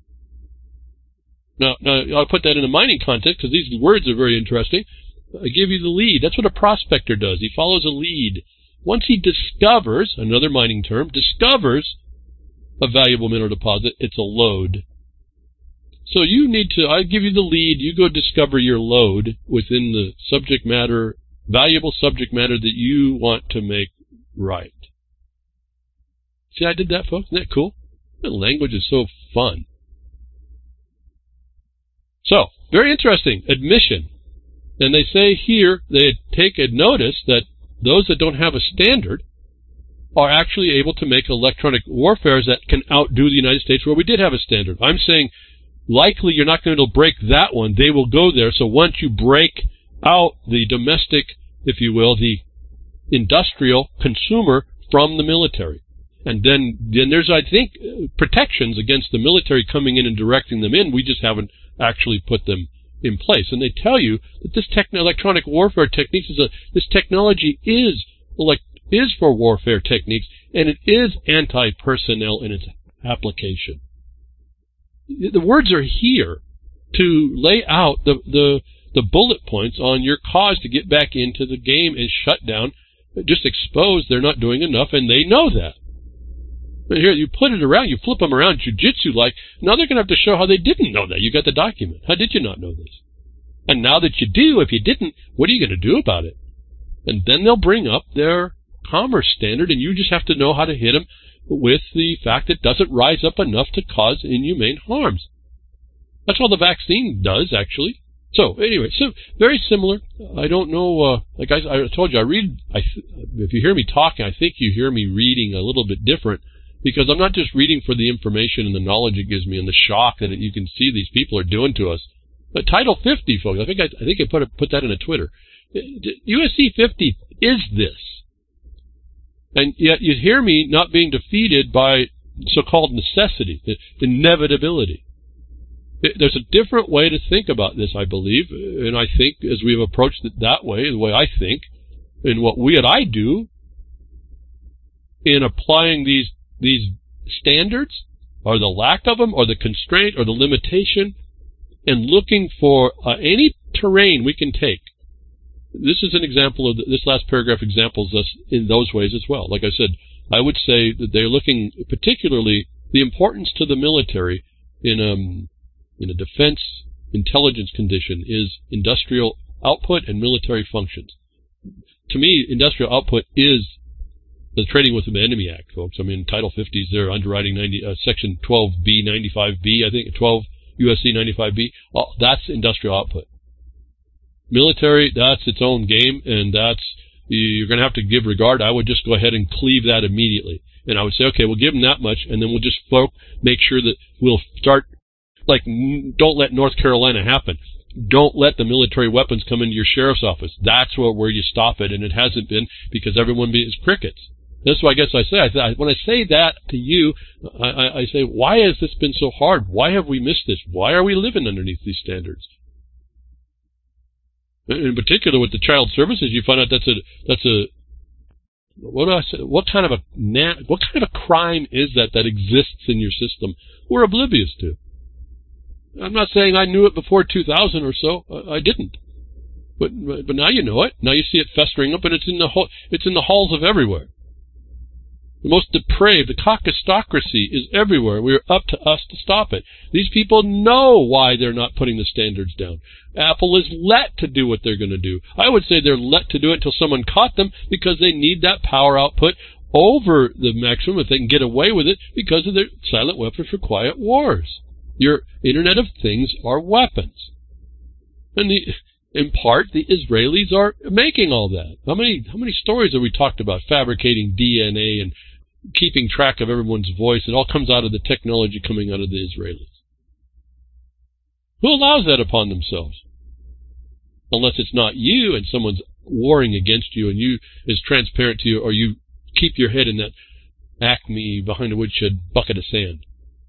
Now I'll put that in a mining context because these words are very interesting. I give you the lead. That's what a prospector does. He follows a lead. Once he discovers, another mining term, discovers a valuable mineral deposit, it's a lode. So you need to, I give you the lead, you go discover your lode within the subject matter, valuable subject matter that you want to make right. See, I did that, folks. Isn't that cool? The language is so fun. So, very interesting. Admission. And they say here, they take a notice that those that don't have a standard are actually able to make electronic warfare that can outdo the United States where we did have a standard. I'm saying likely you're not going to break that one. They will go there. So once you break out the domestic, if you will, the industrial consumer from the military. And then there's, I think, protections against the military coming in and directing them in. We just haven't actually put them in place. And they tell you that this electronic warfare techniques this technology is for warfare techniques, and it is anti-personnel in its application. The words are here to lay out the bullet points on your cause to get back into the game and shut down, just expose they're not doing enough, and they know that. But here, you put it around, you flip them around jiu-jitsu-like, now they're going to have to show how they didn't know that. You got the document. How did you not know this? And now that you do, if you didn't, what are you going to do about it? And then they'll bring up their commerce standard, and you just have to know how to hit them with the fact it doesn't rise up enough to cause inhumane harms. That's all the vaccine does, actually. So, anyway, so very similar. I don't know, like I told you, if you hear me talking, I think you hear me reading a little bit different, because I'm not just reading for the information and the knowledge it gives me and the shock that you can see these people are doing to us. But Title 50, folks, I think I put that in a Twitter. USC 50 is this. And yet you hear me not being defeated by so-called necessity, inevitability. There's a different way to think about this, I believe, and I think as we've approached it that way, the way I think, and what I do in applying these standards, or the lack of them, or the constraint, or the limitation, and looking for any terrain we can take. This is an example of this last paragraph examples us in those ways as well. Like I said, I would say that they're looking particularly the importance to the military in a defense intelligence condition is industrial output and military functions. To me, industrial output is the Trading with the Enemy Act, folks. I mean, Title 50 is there, underwriting Section 12B, 95B, I think, 12 USC 95B. That's industrial output. Military, that's its own game, and you're going to have to give regard. I would just go ahead and cleave that immediately. And I would say, okay, we'll give them that much, and then we'll just make sure that we'll start, like, don't let North Carolina happen. don't let the military weapons come into your sheriff's office. That's where you stop it, and it hasn't been because everyone is crickets. That's why I guess I say, when I say that to you, I say, why has this been so hard? Why have we missed this? Why are we living underneath these standards? In particular, with the child services, you find out what kind of a crime is that exists in your system? We're oblivious to. I'm not saying I knew it before 2000 or so. I didn't. But now you know it. Now you see it festering up, and it's in the halls of everywhere. The most depraved, the caucustocracy is everywhere. We're up to us to stop it. These people know why they're not putting the standards down. Apple is let to do what they're going to do. I would say they're let to do it until someone caught them because they need that power output over the maximum if they can get away with it because of their silent weapons for quiet wars. Your Internet of Things are weapons. And in part, the Israelis are making all that. How many stories have we talked about fabricating DNA and keeping track of everyone's voice? It all comes out of the technology coming out of the Israelis. Who allows that upon themselves? Unless it's not you and someone's warring against you and you is transparent to you, or you keep your head in that Acme behind a woodshed bucket of sand.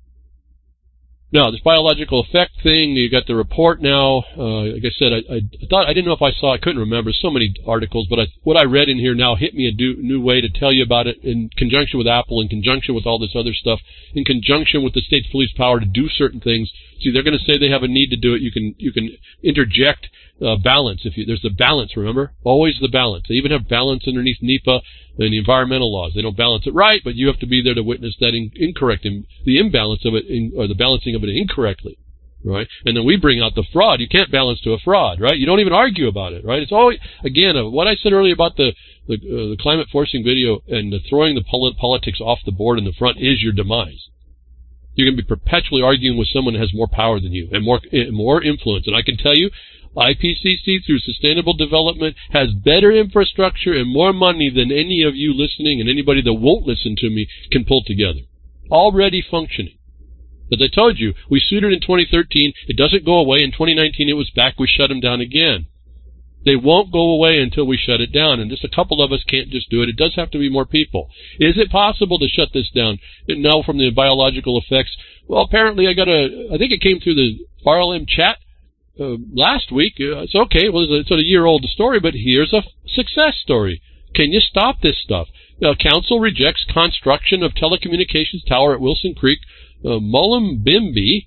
Now, this biological effect thing, you got the report now. Like I said, I thought, I didn't know if I couldn't remember so many articles, but what I read in here now hit me a new way to tell you about it in conjunction with Apple, in conjunction with all this other stuff, in conjunction with the state's police power to do certain things. See, they're going to say they have a need to do it. You can interject balance. There's the balance, remember? Always the balance. They even have balance underneath NEPA and the environmental laws. They don't balance it right, but you have to be there to witness that the imbalance of it, or the balancing of it incorrectly, right? And then we bring out the fraud. You can't balance to a fraud, right? You don't even argue about it, right? It's always, again, what I said earlier about the climate forcing video and throwing the politics off the board in the front is your demise. You're going to be perpetually arguing with someone who has more power than you and more influence. And I can tell you, IPCC, through sustainable development, has better infrastructure and more money than any of you listening and anybody that won't listen to me can pull together. Already functioning. As I told you, we sued it in 2013. It doesn't go away. In 2019, it was back. We shut them down again. They won't go away until we shut it down, and just a couple of us can't just do it. It does have to be more people. Is it possible to shut this down? And now from the biological effects, well, apparently I think it came through the RLM chat last week. It's okay. Well, it's a year-old story, but here's a success story. Can you stop this stuff? Council rejects construction of telecommunications tower at Wilson Creek. Mullumbimby,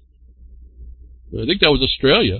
I think that was Australia.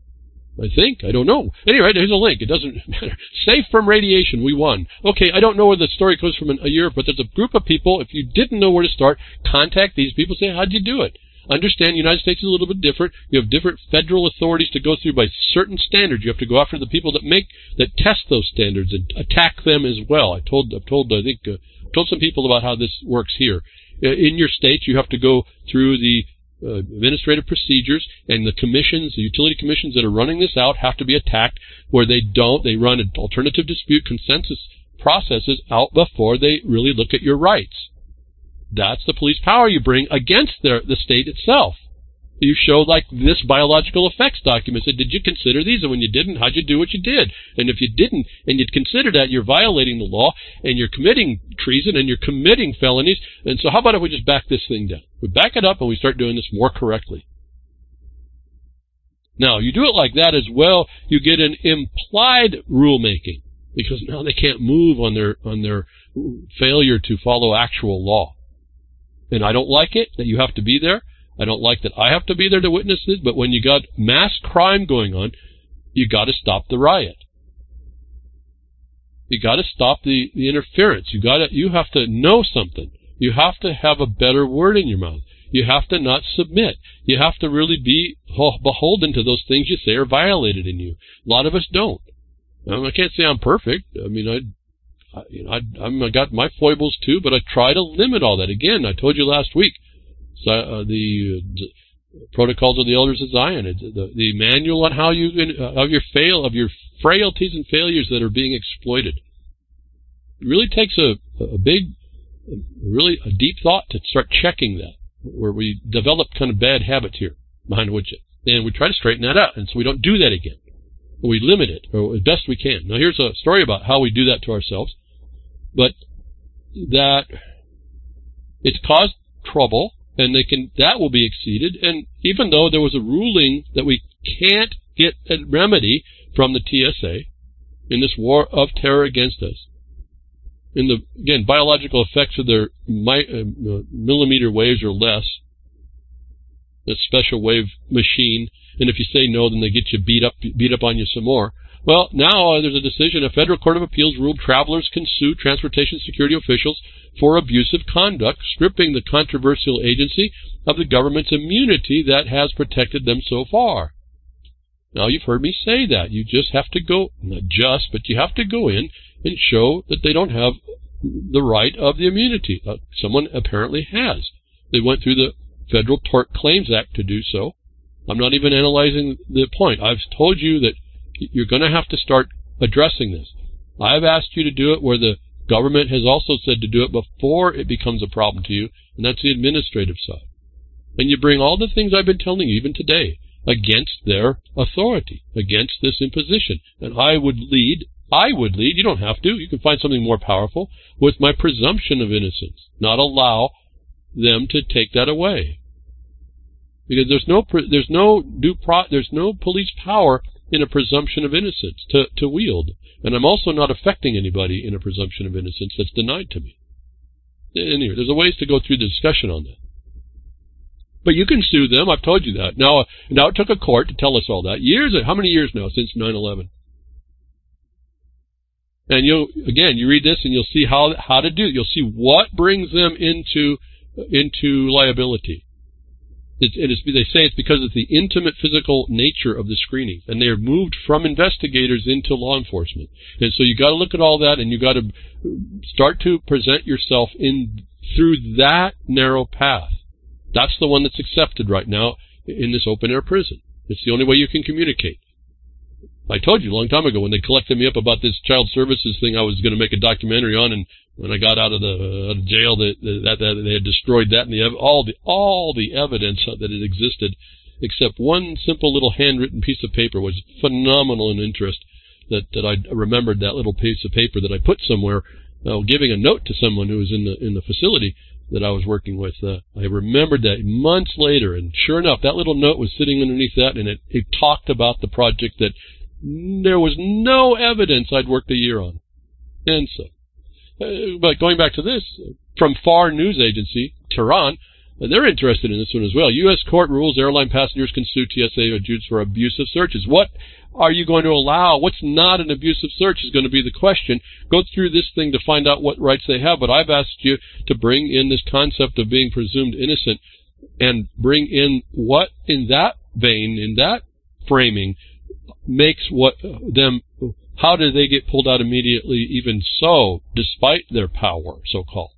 I don't know. Anyway, here's a link. It doesn't matter. Safe from radiation, we won. Okay, I don't know where the story goes from a year, but there's a group of people. If you didn't know where to start, contact these people. Say, how'd you do it? Understand, the United States is a little bit different. You have different federal authorities to go through by certain standards. You have to go after the people that test those standards and attack them as well. I've told some people about how this works here. In your state, you have to go through the administrative procedures, and the utility commissions that are running this out have to be attacked where they run alternative dispute consensus processes out before they really look at your rights. That's the police power you bring against the state itself. You show like this biological effects document. Said, did you consider these? And when you didn't, how'd you do what you did? And if you didn't, and you'd consider that, you're violating the law, and you're committing treason, and you're committing felonies. And so how about if we just back this thing down? We back it up, and we start doing this more correctly. Now, you do it like that as well, you get an implied rulemaking, because now they can't move on their failure to follow actual law. And I don't like it, that you have to be there. I don't like that I have to be there to witness this, but when you got mass crime going on, you got to stop the riot. You got to stop the interference. You have to know something. You have to have a better word in your mouth. You have to not submit. You have to really be beholden to those things you say are violated in you. A lot of us don't. I can't say I'm perfect. I mean, I got my foibles too, but I try to limit all that. Again, I told you last week. So, the Protocols of the Elders of Zion, the manual on how of your frailties and failures that are being exploited. It really takes a deep thought to start checking that, where we develop kind of bad habits here behind the woodshed. And we try to straighten that out, and so we don't do that again. We limit it, or as best we can. Now, here's a story about how we do that to ourselves, but that it's caused trouble, and that will be exceeded. And even though there was a ruling that we can't get a remedy from the TSA in this war of terror against us, in the, again, biological effects of their millimeter waves or less, a special wave machine, and if you say no, then they get you beat up on you some more. Well, now there's a decision. A federal court of appeals ruled travelers can sue transportation security officials for abusive conduct, stripping the controversial agency of the government's immunity that has protected them so far. Now, you've heard me say that. You just have to go, not just, but you have to go in and show that they don't have the right of the immunity. Someone apparently has. They went through the Federal Tort Claims Act to do so. I'm not even analyzing the point. I've told you that you're going to have to start addressing this. I've asked you to do it where the government has also said to do it before it becomes a problem to you, and that's the administrative side. And you bring all the things I've been telling you, even today, against their authority, against this imposition. And I would lead, you don't have to, you can find something more powerful, with my presumption of innocence, not allow them to take that away. Because there's no police power in a presumption of innocence to wield. And I'm also not affecting anybody in a presumption of innocence that's denied to me. Anyway, there's a ways to go through the discussion on that. But you can sue them, I've told you that. Now it took a court to tell us all that. How many years now since 9/11? And you read this and you'll see how to do it. You'll see what brings them into liability. They say it's because of the intimate physical nature of the screening, and they are moved from investigators into law enforcement. And so you got to look at all that, and you got to start to present yourself through that narrow path. That's the one that's accepted right now in this open air prison. It's the only way you can communicate. I told you a long time ago when they collected me up about this child services thing I was going to make a documentary on, and when I got out of jail, that they had destroyed that, and all the evidence that it existed, except one simple little handwritten piece of paper, was phenomenal in interest. That I remembered that little piece of paper that I put somewhere, giving a note to someone who was in the facility that I was working with. I remembered that months later, and sure enough, that little note was sitting underneath that, and it talked about the project that there was no evidence I'd worked a year on. And so, but going back to this, from FAR News Agency, Tehran, they're interested in this one as well. U.S. court rules airline passengers can sue TSA agents for abusive searches. What are you going to allow? What's not an abusive search is going to be the question. Go through this thing to find out what rights they have, but I've asked you to bring in this concept of being presumed innocent and bring in what, in that vein, in that framing, makes how do they get pulled out immediately, even so, despite their power, so-called?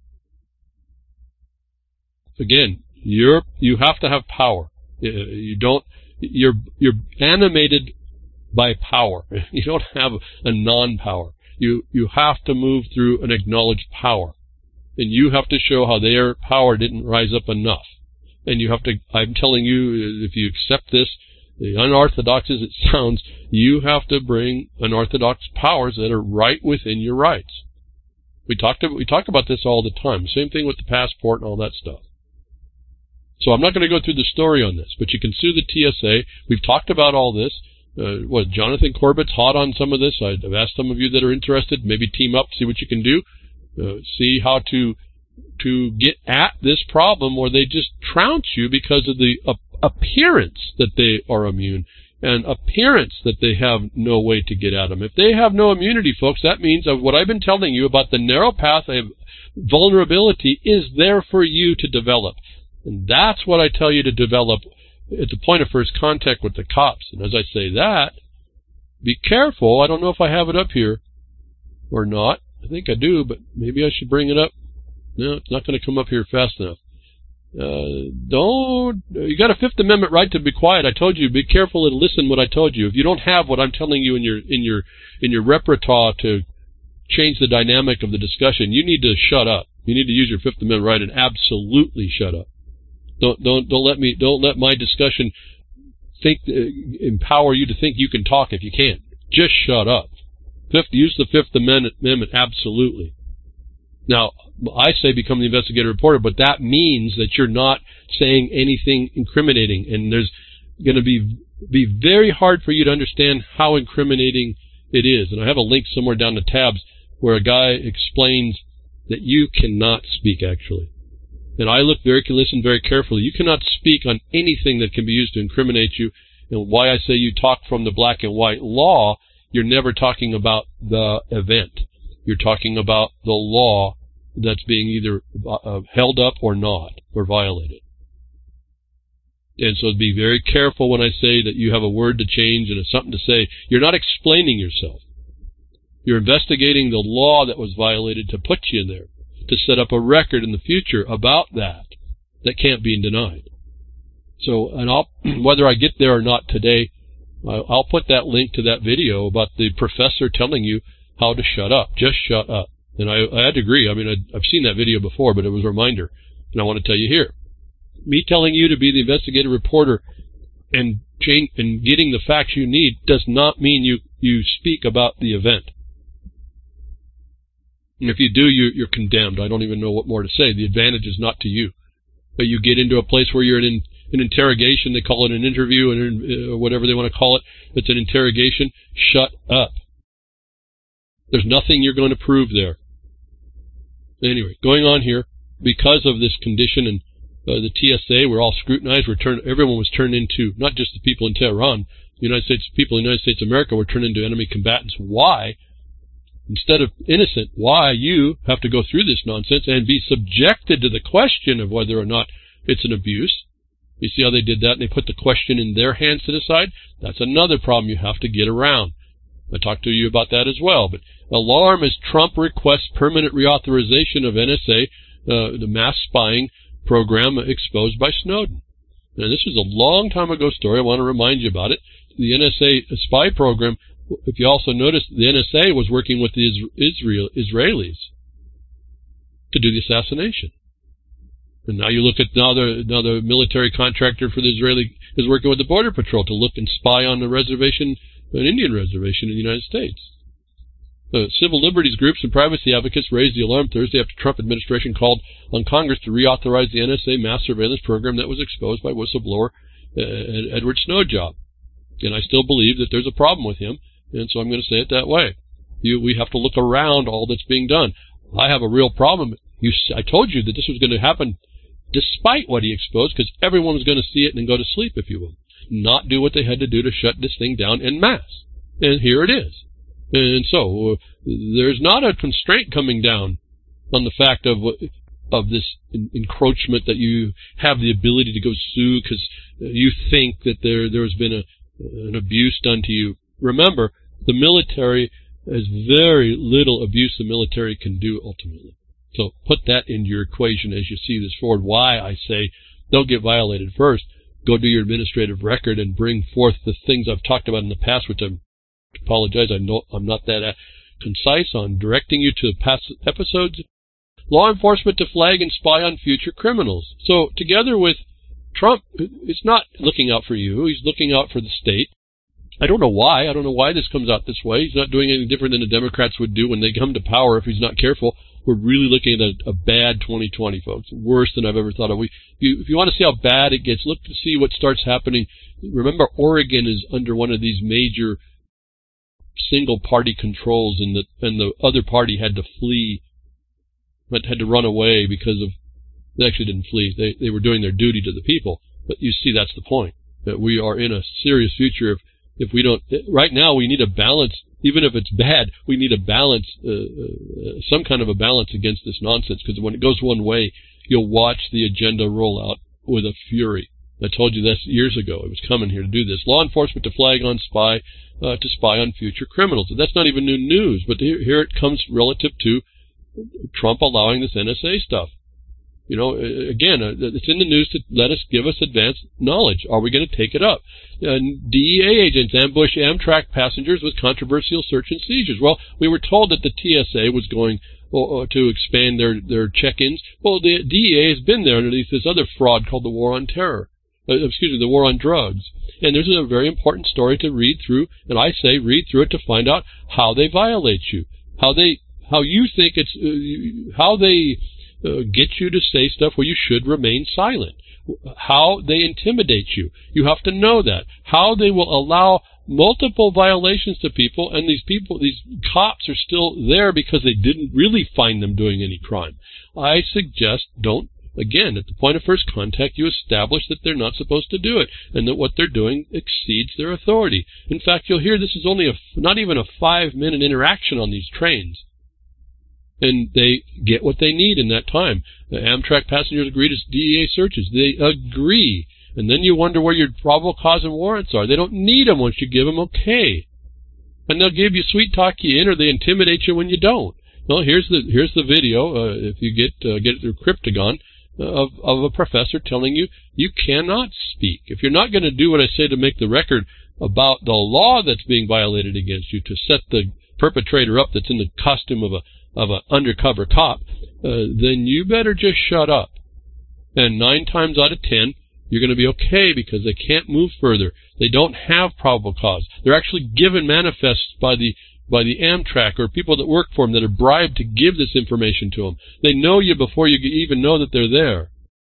Again, you have to have power. You're animated by power. You don't have a non-power. You have to move through an acknowledged power. And you have to show how their power didn't rise up enough. And I'm telling you, if you accept this, the unorthodox as it sounds, you have to bring unorthodox powers that are right within your rights. We talk about this all the time. Same thing with the passport and all that stuff. So I'm not going to go through the story on this, but you can sue the TSA. We've talked about all this. Jonathan Corbett's hot on some of this. I've asked some of you that are interested, maybe team up, see what you can do, see how to get at this problem where they just trounce you because of the appearance that they are immune and appearance that they have no way to get at them. If they have no immunity, folks, that means what I've been telling you about the narrow path of vulnerability is there for you to develop. And that's what I tell you to develop at the point of first contact with the cops. And as I say that, be careful. I don't know if I have it up here or not. I think I do, but maybe I should bring it up. No, it's not going to come up here fast enough. You got a Fifth Amendment right to be quiet. I told you, be careful and listen what I told you. If you don't have what I'm telling you in your repertoire to change the dynamic of the discussion, you need to shut up. You need to use your Fifth Amendment right and absolutely shut up. Don't let my discussion empower you to think you can talk if you can't. Just shut up. Use the Fifth Amendment, absolutely. Now, I say become the investigative reporter, but that means that you're not saying anything incriminating, and there's going to be very hard for you to understand how incriminating it is. And I have a link somewhere down the tabs where a guy explains that you cannot speak, actually. And I listen very carefully. You cannot speak on anything that can be used to incriminate you. And why I say you talk from the black and white law, you're never talking about the event. You're talking about the law that's being either held up or not, or violated. And so be very careful when I say that you have a word to change and something to say. You're not explaining yourself. You're investigating the law that was violated to put you in there, to set up a record in the future about that can't be denied. So, and whether I get there or not today, I'll put that link to that video about the professor telling you how to shut up. Just shut up. And I had to agree. I mean, I've seen that video before, but it was a reminder. And I want to tell you here. Me telling you to be the investigative reporter and getting the facts you need does not mean you speak about the event. And if you do, you're condemned. I don't even know what more to say. The advantage is not to you. But you get into a place where you're in an interrogation. They call it an interview, or whatever they want to call it. It's an interrogation. Shut up. There's nothing you're going to prove there. Anyway, going on here, because of this condition and the TSA were all scrutinized. Everyone was turned into, not just the people in Tehran, the United States people in the United States of America were turned into enemy combatants. Why? Instead of innocent, why you have to go through this nonsense and be subjected to the question of whether or not it's an abuse? You see how they did that, and they put the question in their hands to decide? That's another problem you have to get around. I talked to you about that as well. But alarm as Trump requests permanent reauthorization of NSA, the mass spying program exposed by Snowden. Now, this was a long time ago story. I want to remind you about it. The NSA spy program, if you also notice, the NSA was working with the Israelis to do the assassination. And now you look at the military contractor for the Israeli is working with the Border Patrol to look and spy on the reservation, an Indian reservation in the United States. Civil liberties groups and privacy advocates raised the alarm Thursday after Trump administration called on Congress to reauthorize the NSA mass surveillance program that was exposed by whistleblower Edward Snowden. And I still believe that there's a problem with him, and so I'm going to say it that way. We have to look around all that's being done. I have a real problem. I told you that this was going to happen despite what he exposed, because everyone was going to see it and then go to sleep, if you will. Not do what they had to do to shut this thing down en masse. And here it is. And so there's not a constraint coming down on the fact of this encroachment that you have the ability to go sue because you think that there has been an abuse done to you. Remember, the military has very little abuse the military can do ultimately. So put that into your equation as you see this forward. Why I say don't get violated first. Go do your administrative record and bring forth the things I've talked about in the past, which I apologize. I know I'm not that concise on directing you to past episodes. Law enforcement to flag and spy on future criminals. So together with Trump, it's not looking out for you. He's looking out for the state. I don't know why. I don't know why this comes out this way. He's not doing anything different than the Democrats would do when they come to power if he's not careful. We're really looking at a bad 2020, folks. Worse than I've ever thought of. If you want to see how bad it gets, look to see what starts happening. Remember, Oregon is under one of these major single-party controls, and the other party had to flee, but had to run away because of. They actually didn't flee. They were doing their duty to the people. But you see, that's the point. That we are in a serious future if we don't. Right now, we need a balance. Even if it's bad, we need a balance, some kind of a balance against this nonsense. Because when it goes one way, you'll watch the agenda roll out with a fury. I told you this years ago. It was coming here to do this. Law enforcement to flag on to spy on future criminals. That's not even new news. But here it comes relative to Trump allowing this NSA stuff. You know, again, it's in the news to give us advanced knowledge. Are we going to take it up? DEA agents ambush Amtrak passengers with controversial search and seizures. Well, we were told that the TSA was going to expand their check-ins. Well, the DEA has been there underneath this other fraud called the War on Terror. the war on drugs. And there's a very important story to read through, and I say read through it to find out how they violate you, how you think how they get you to say stuff where you should remain silent, how they intimidate you. You have to know that. How they will allow multiple violations to people, and these cops are still there because they didn't really find them doing any crime. I suggest again, at the point of first contact, you establish that they're not supposed to do it and that what they're doing exceeds their authority. In fact, you'll hear this is only not even a 5-minute interaction on these trains. And they get what they need in that time. The Amtrak passengers agree to DEA searches. They agree. And then you wonder where your probable cause and warrants are. They don't need them once you give them okay. And they'll give you sweet talk you in, or they intimidate you when you don't. Well, here's the video, if you get it through Cryptagon, of a professor telling you you cannot speak. If you're not going to do what I say to make the record about the law that's being violated against you, to set the perpetrator up that's in the costume of an undercover cop, then you better just shut up. And 9 times out of 10, you're going to be okay, because they can't move further. They don't have probable cause. They're actually given manifests by the Amtrak or people that work for them that are bribed to give this information to them. They know you before you even know that they're there.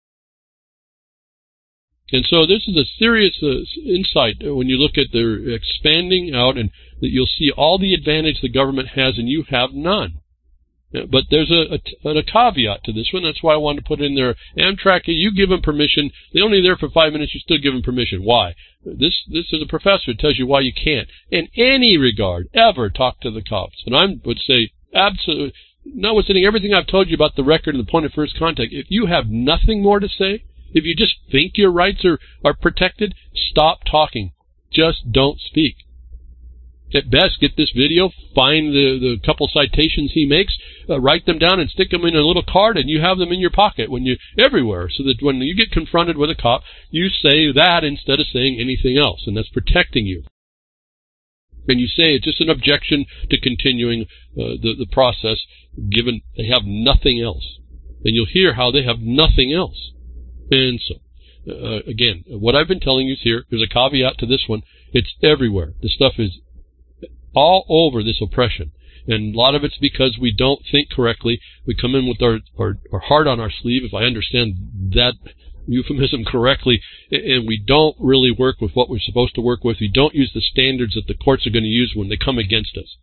And so this is a serious insight when you look at their expanding out, and that you'll see all the advantage the government has and you have none. But there's a caveat to this one. That's why I wanted to put in there. Amtrak, you give them permission. They're only there for 5 minutes. You still give them permission. Why? This is a professor that tells you why you can't, in any regard, ever talk to the cops. And I would say, absolutely, notwithstanding everything I've told you about the record and the point of first contact, if you have nothing more to say, if you just think your rights are protected, stop talking. Just don't speak. At best, get this video, find the couple citations he makes, write them down and stick them in a little card, and you have them in your pocket everywhere, so that when you get confronted with a cop, you say that instead of saying anything else, and that's protecting you. And you say it's just an objection to continuing the process, given they have nothing else. And you'll hear how they have nothing else. And so, again, what I've been telling you here, there's a caveat to this one. It's everywhere. This stuff is all over, this oppression. And a lot of it's because we don't think correctly. We come in with our heart on our sleeve, if I understand that euphemism correctly, and we don't really work with what we're supposed to work with. We don't use the standards that the courts are going to use when they come against us.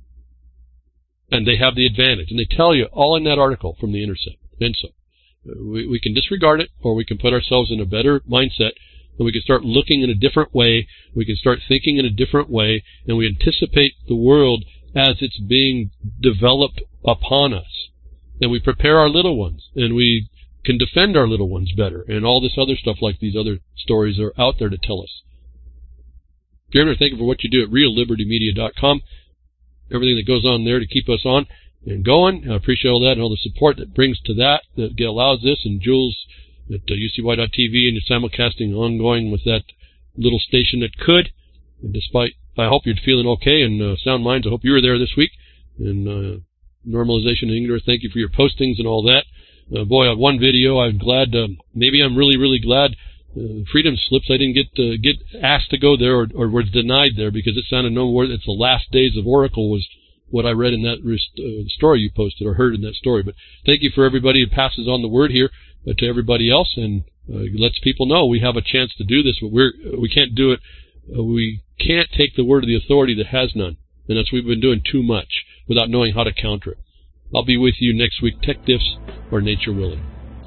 And they have the advantage. And they tell you all in that article from The Intercept. And so we can disregard it, or we can put ourselves in a better mindset, and we can start looking in a different way. We can start thinking in a different way, and we anticipate the world as it's being developed upon us. And we prepare our little ones, and we can defend our little ones better, and all this other stuff like these other stories are out there to tell us. Jeremy, thank you for what you do at reallibertymedia.com. Everything that goes on there to keep us on and going. I appreciate all that and all the support that brings to that allows this, and Jules at UCY.TV, and your simulcasting ongoing with that little station that could. And despite, I hope you're feeling okay and sound minds. I hope you were there this week. And Normalization in English, thank you for your postings and all that. Boy, on one video, I'm glad, maybe I'm really, really glad Freedom Slips, I didn't get asked to go there or was denied there, because it sounded no more, it's the last days of Oracle was what I read in that story you posted or heard in that story. But thank you for everybody who passes on the word here to everybody else and lets people know we have a chance to do this, but we can't do it. We can't take the word of the authority that has none, and that's we've been doing too much without knowing how to counter it. I'll be with you next week, Tech Diffs or Nature Willing.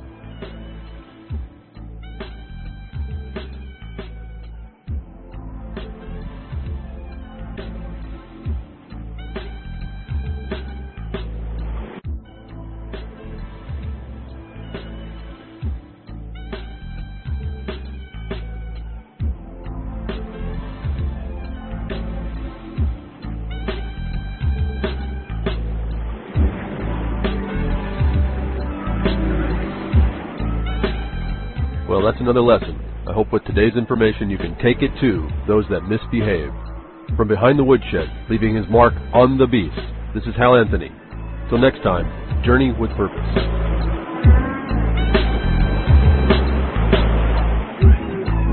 Well, that's another lesson. I hope with today's information you can take it to those that misbehave. From behind the woodshed, leaving his mark on the beast, this is Hal Anthony. Till next time, journey with purpose.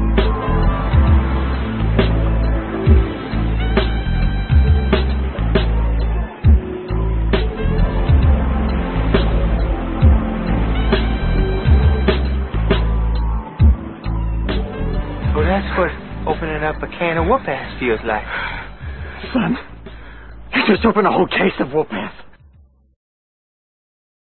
what opening up a can of whoop-ass feels like. Son, you just opened a whole case of whoop-ass.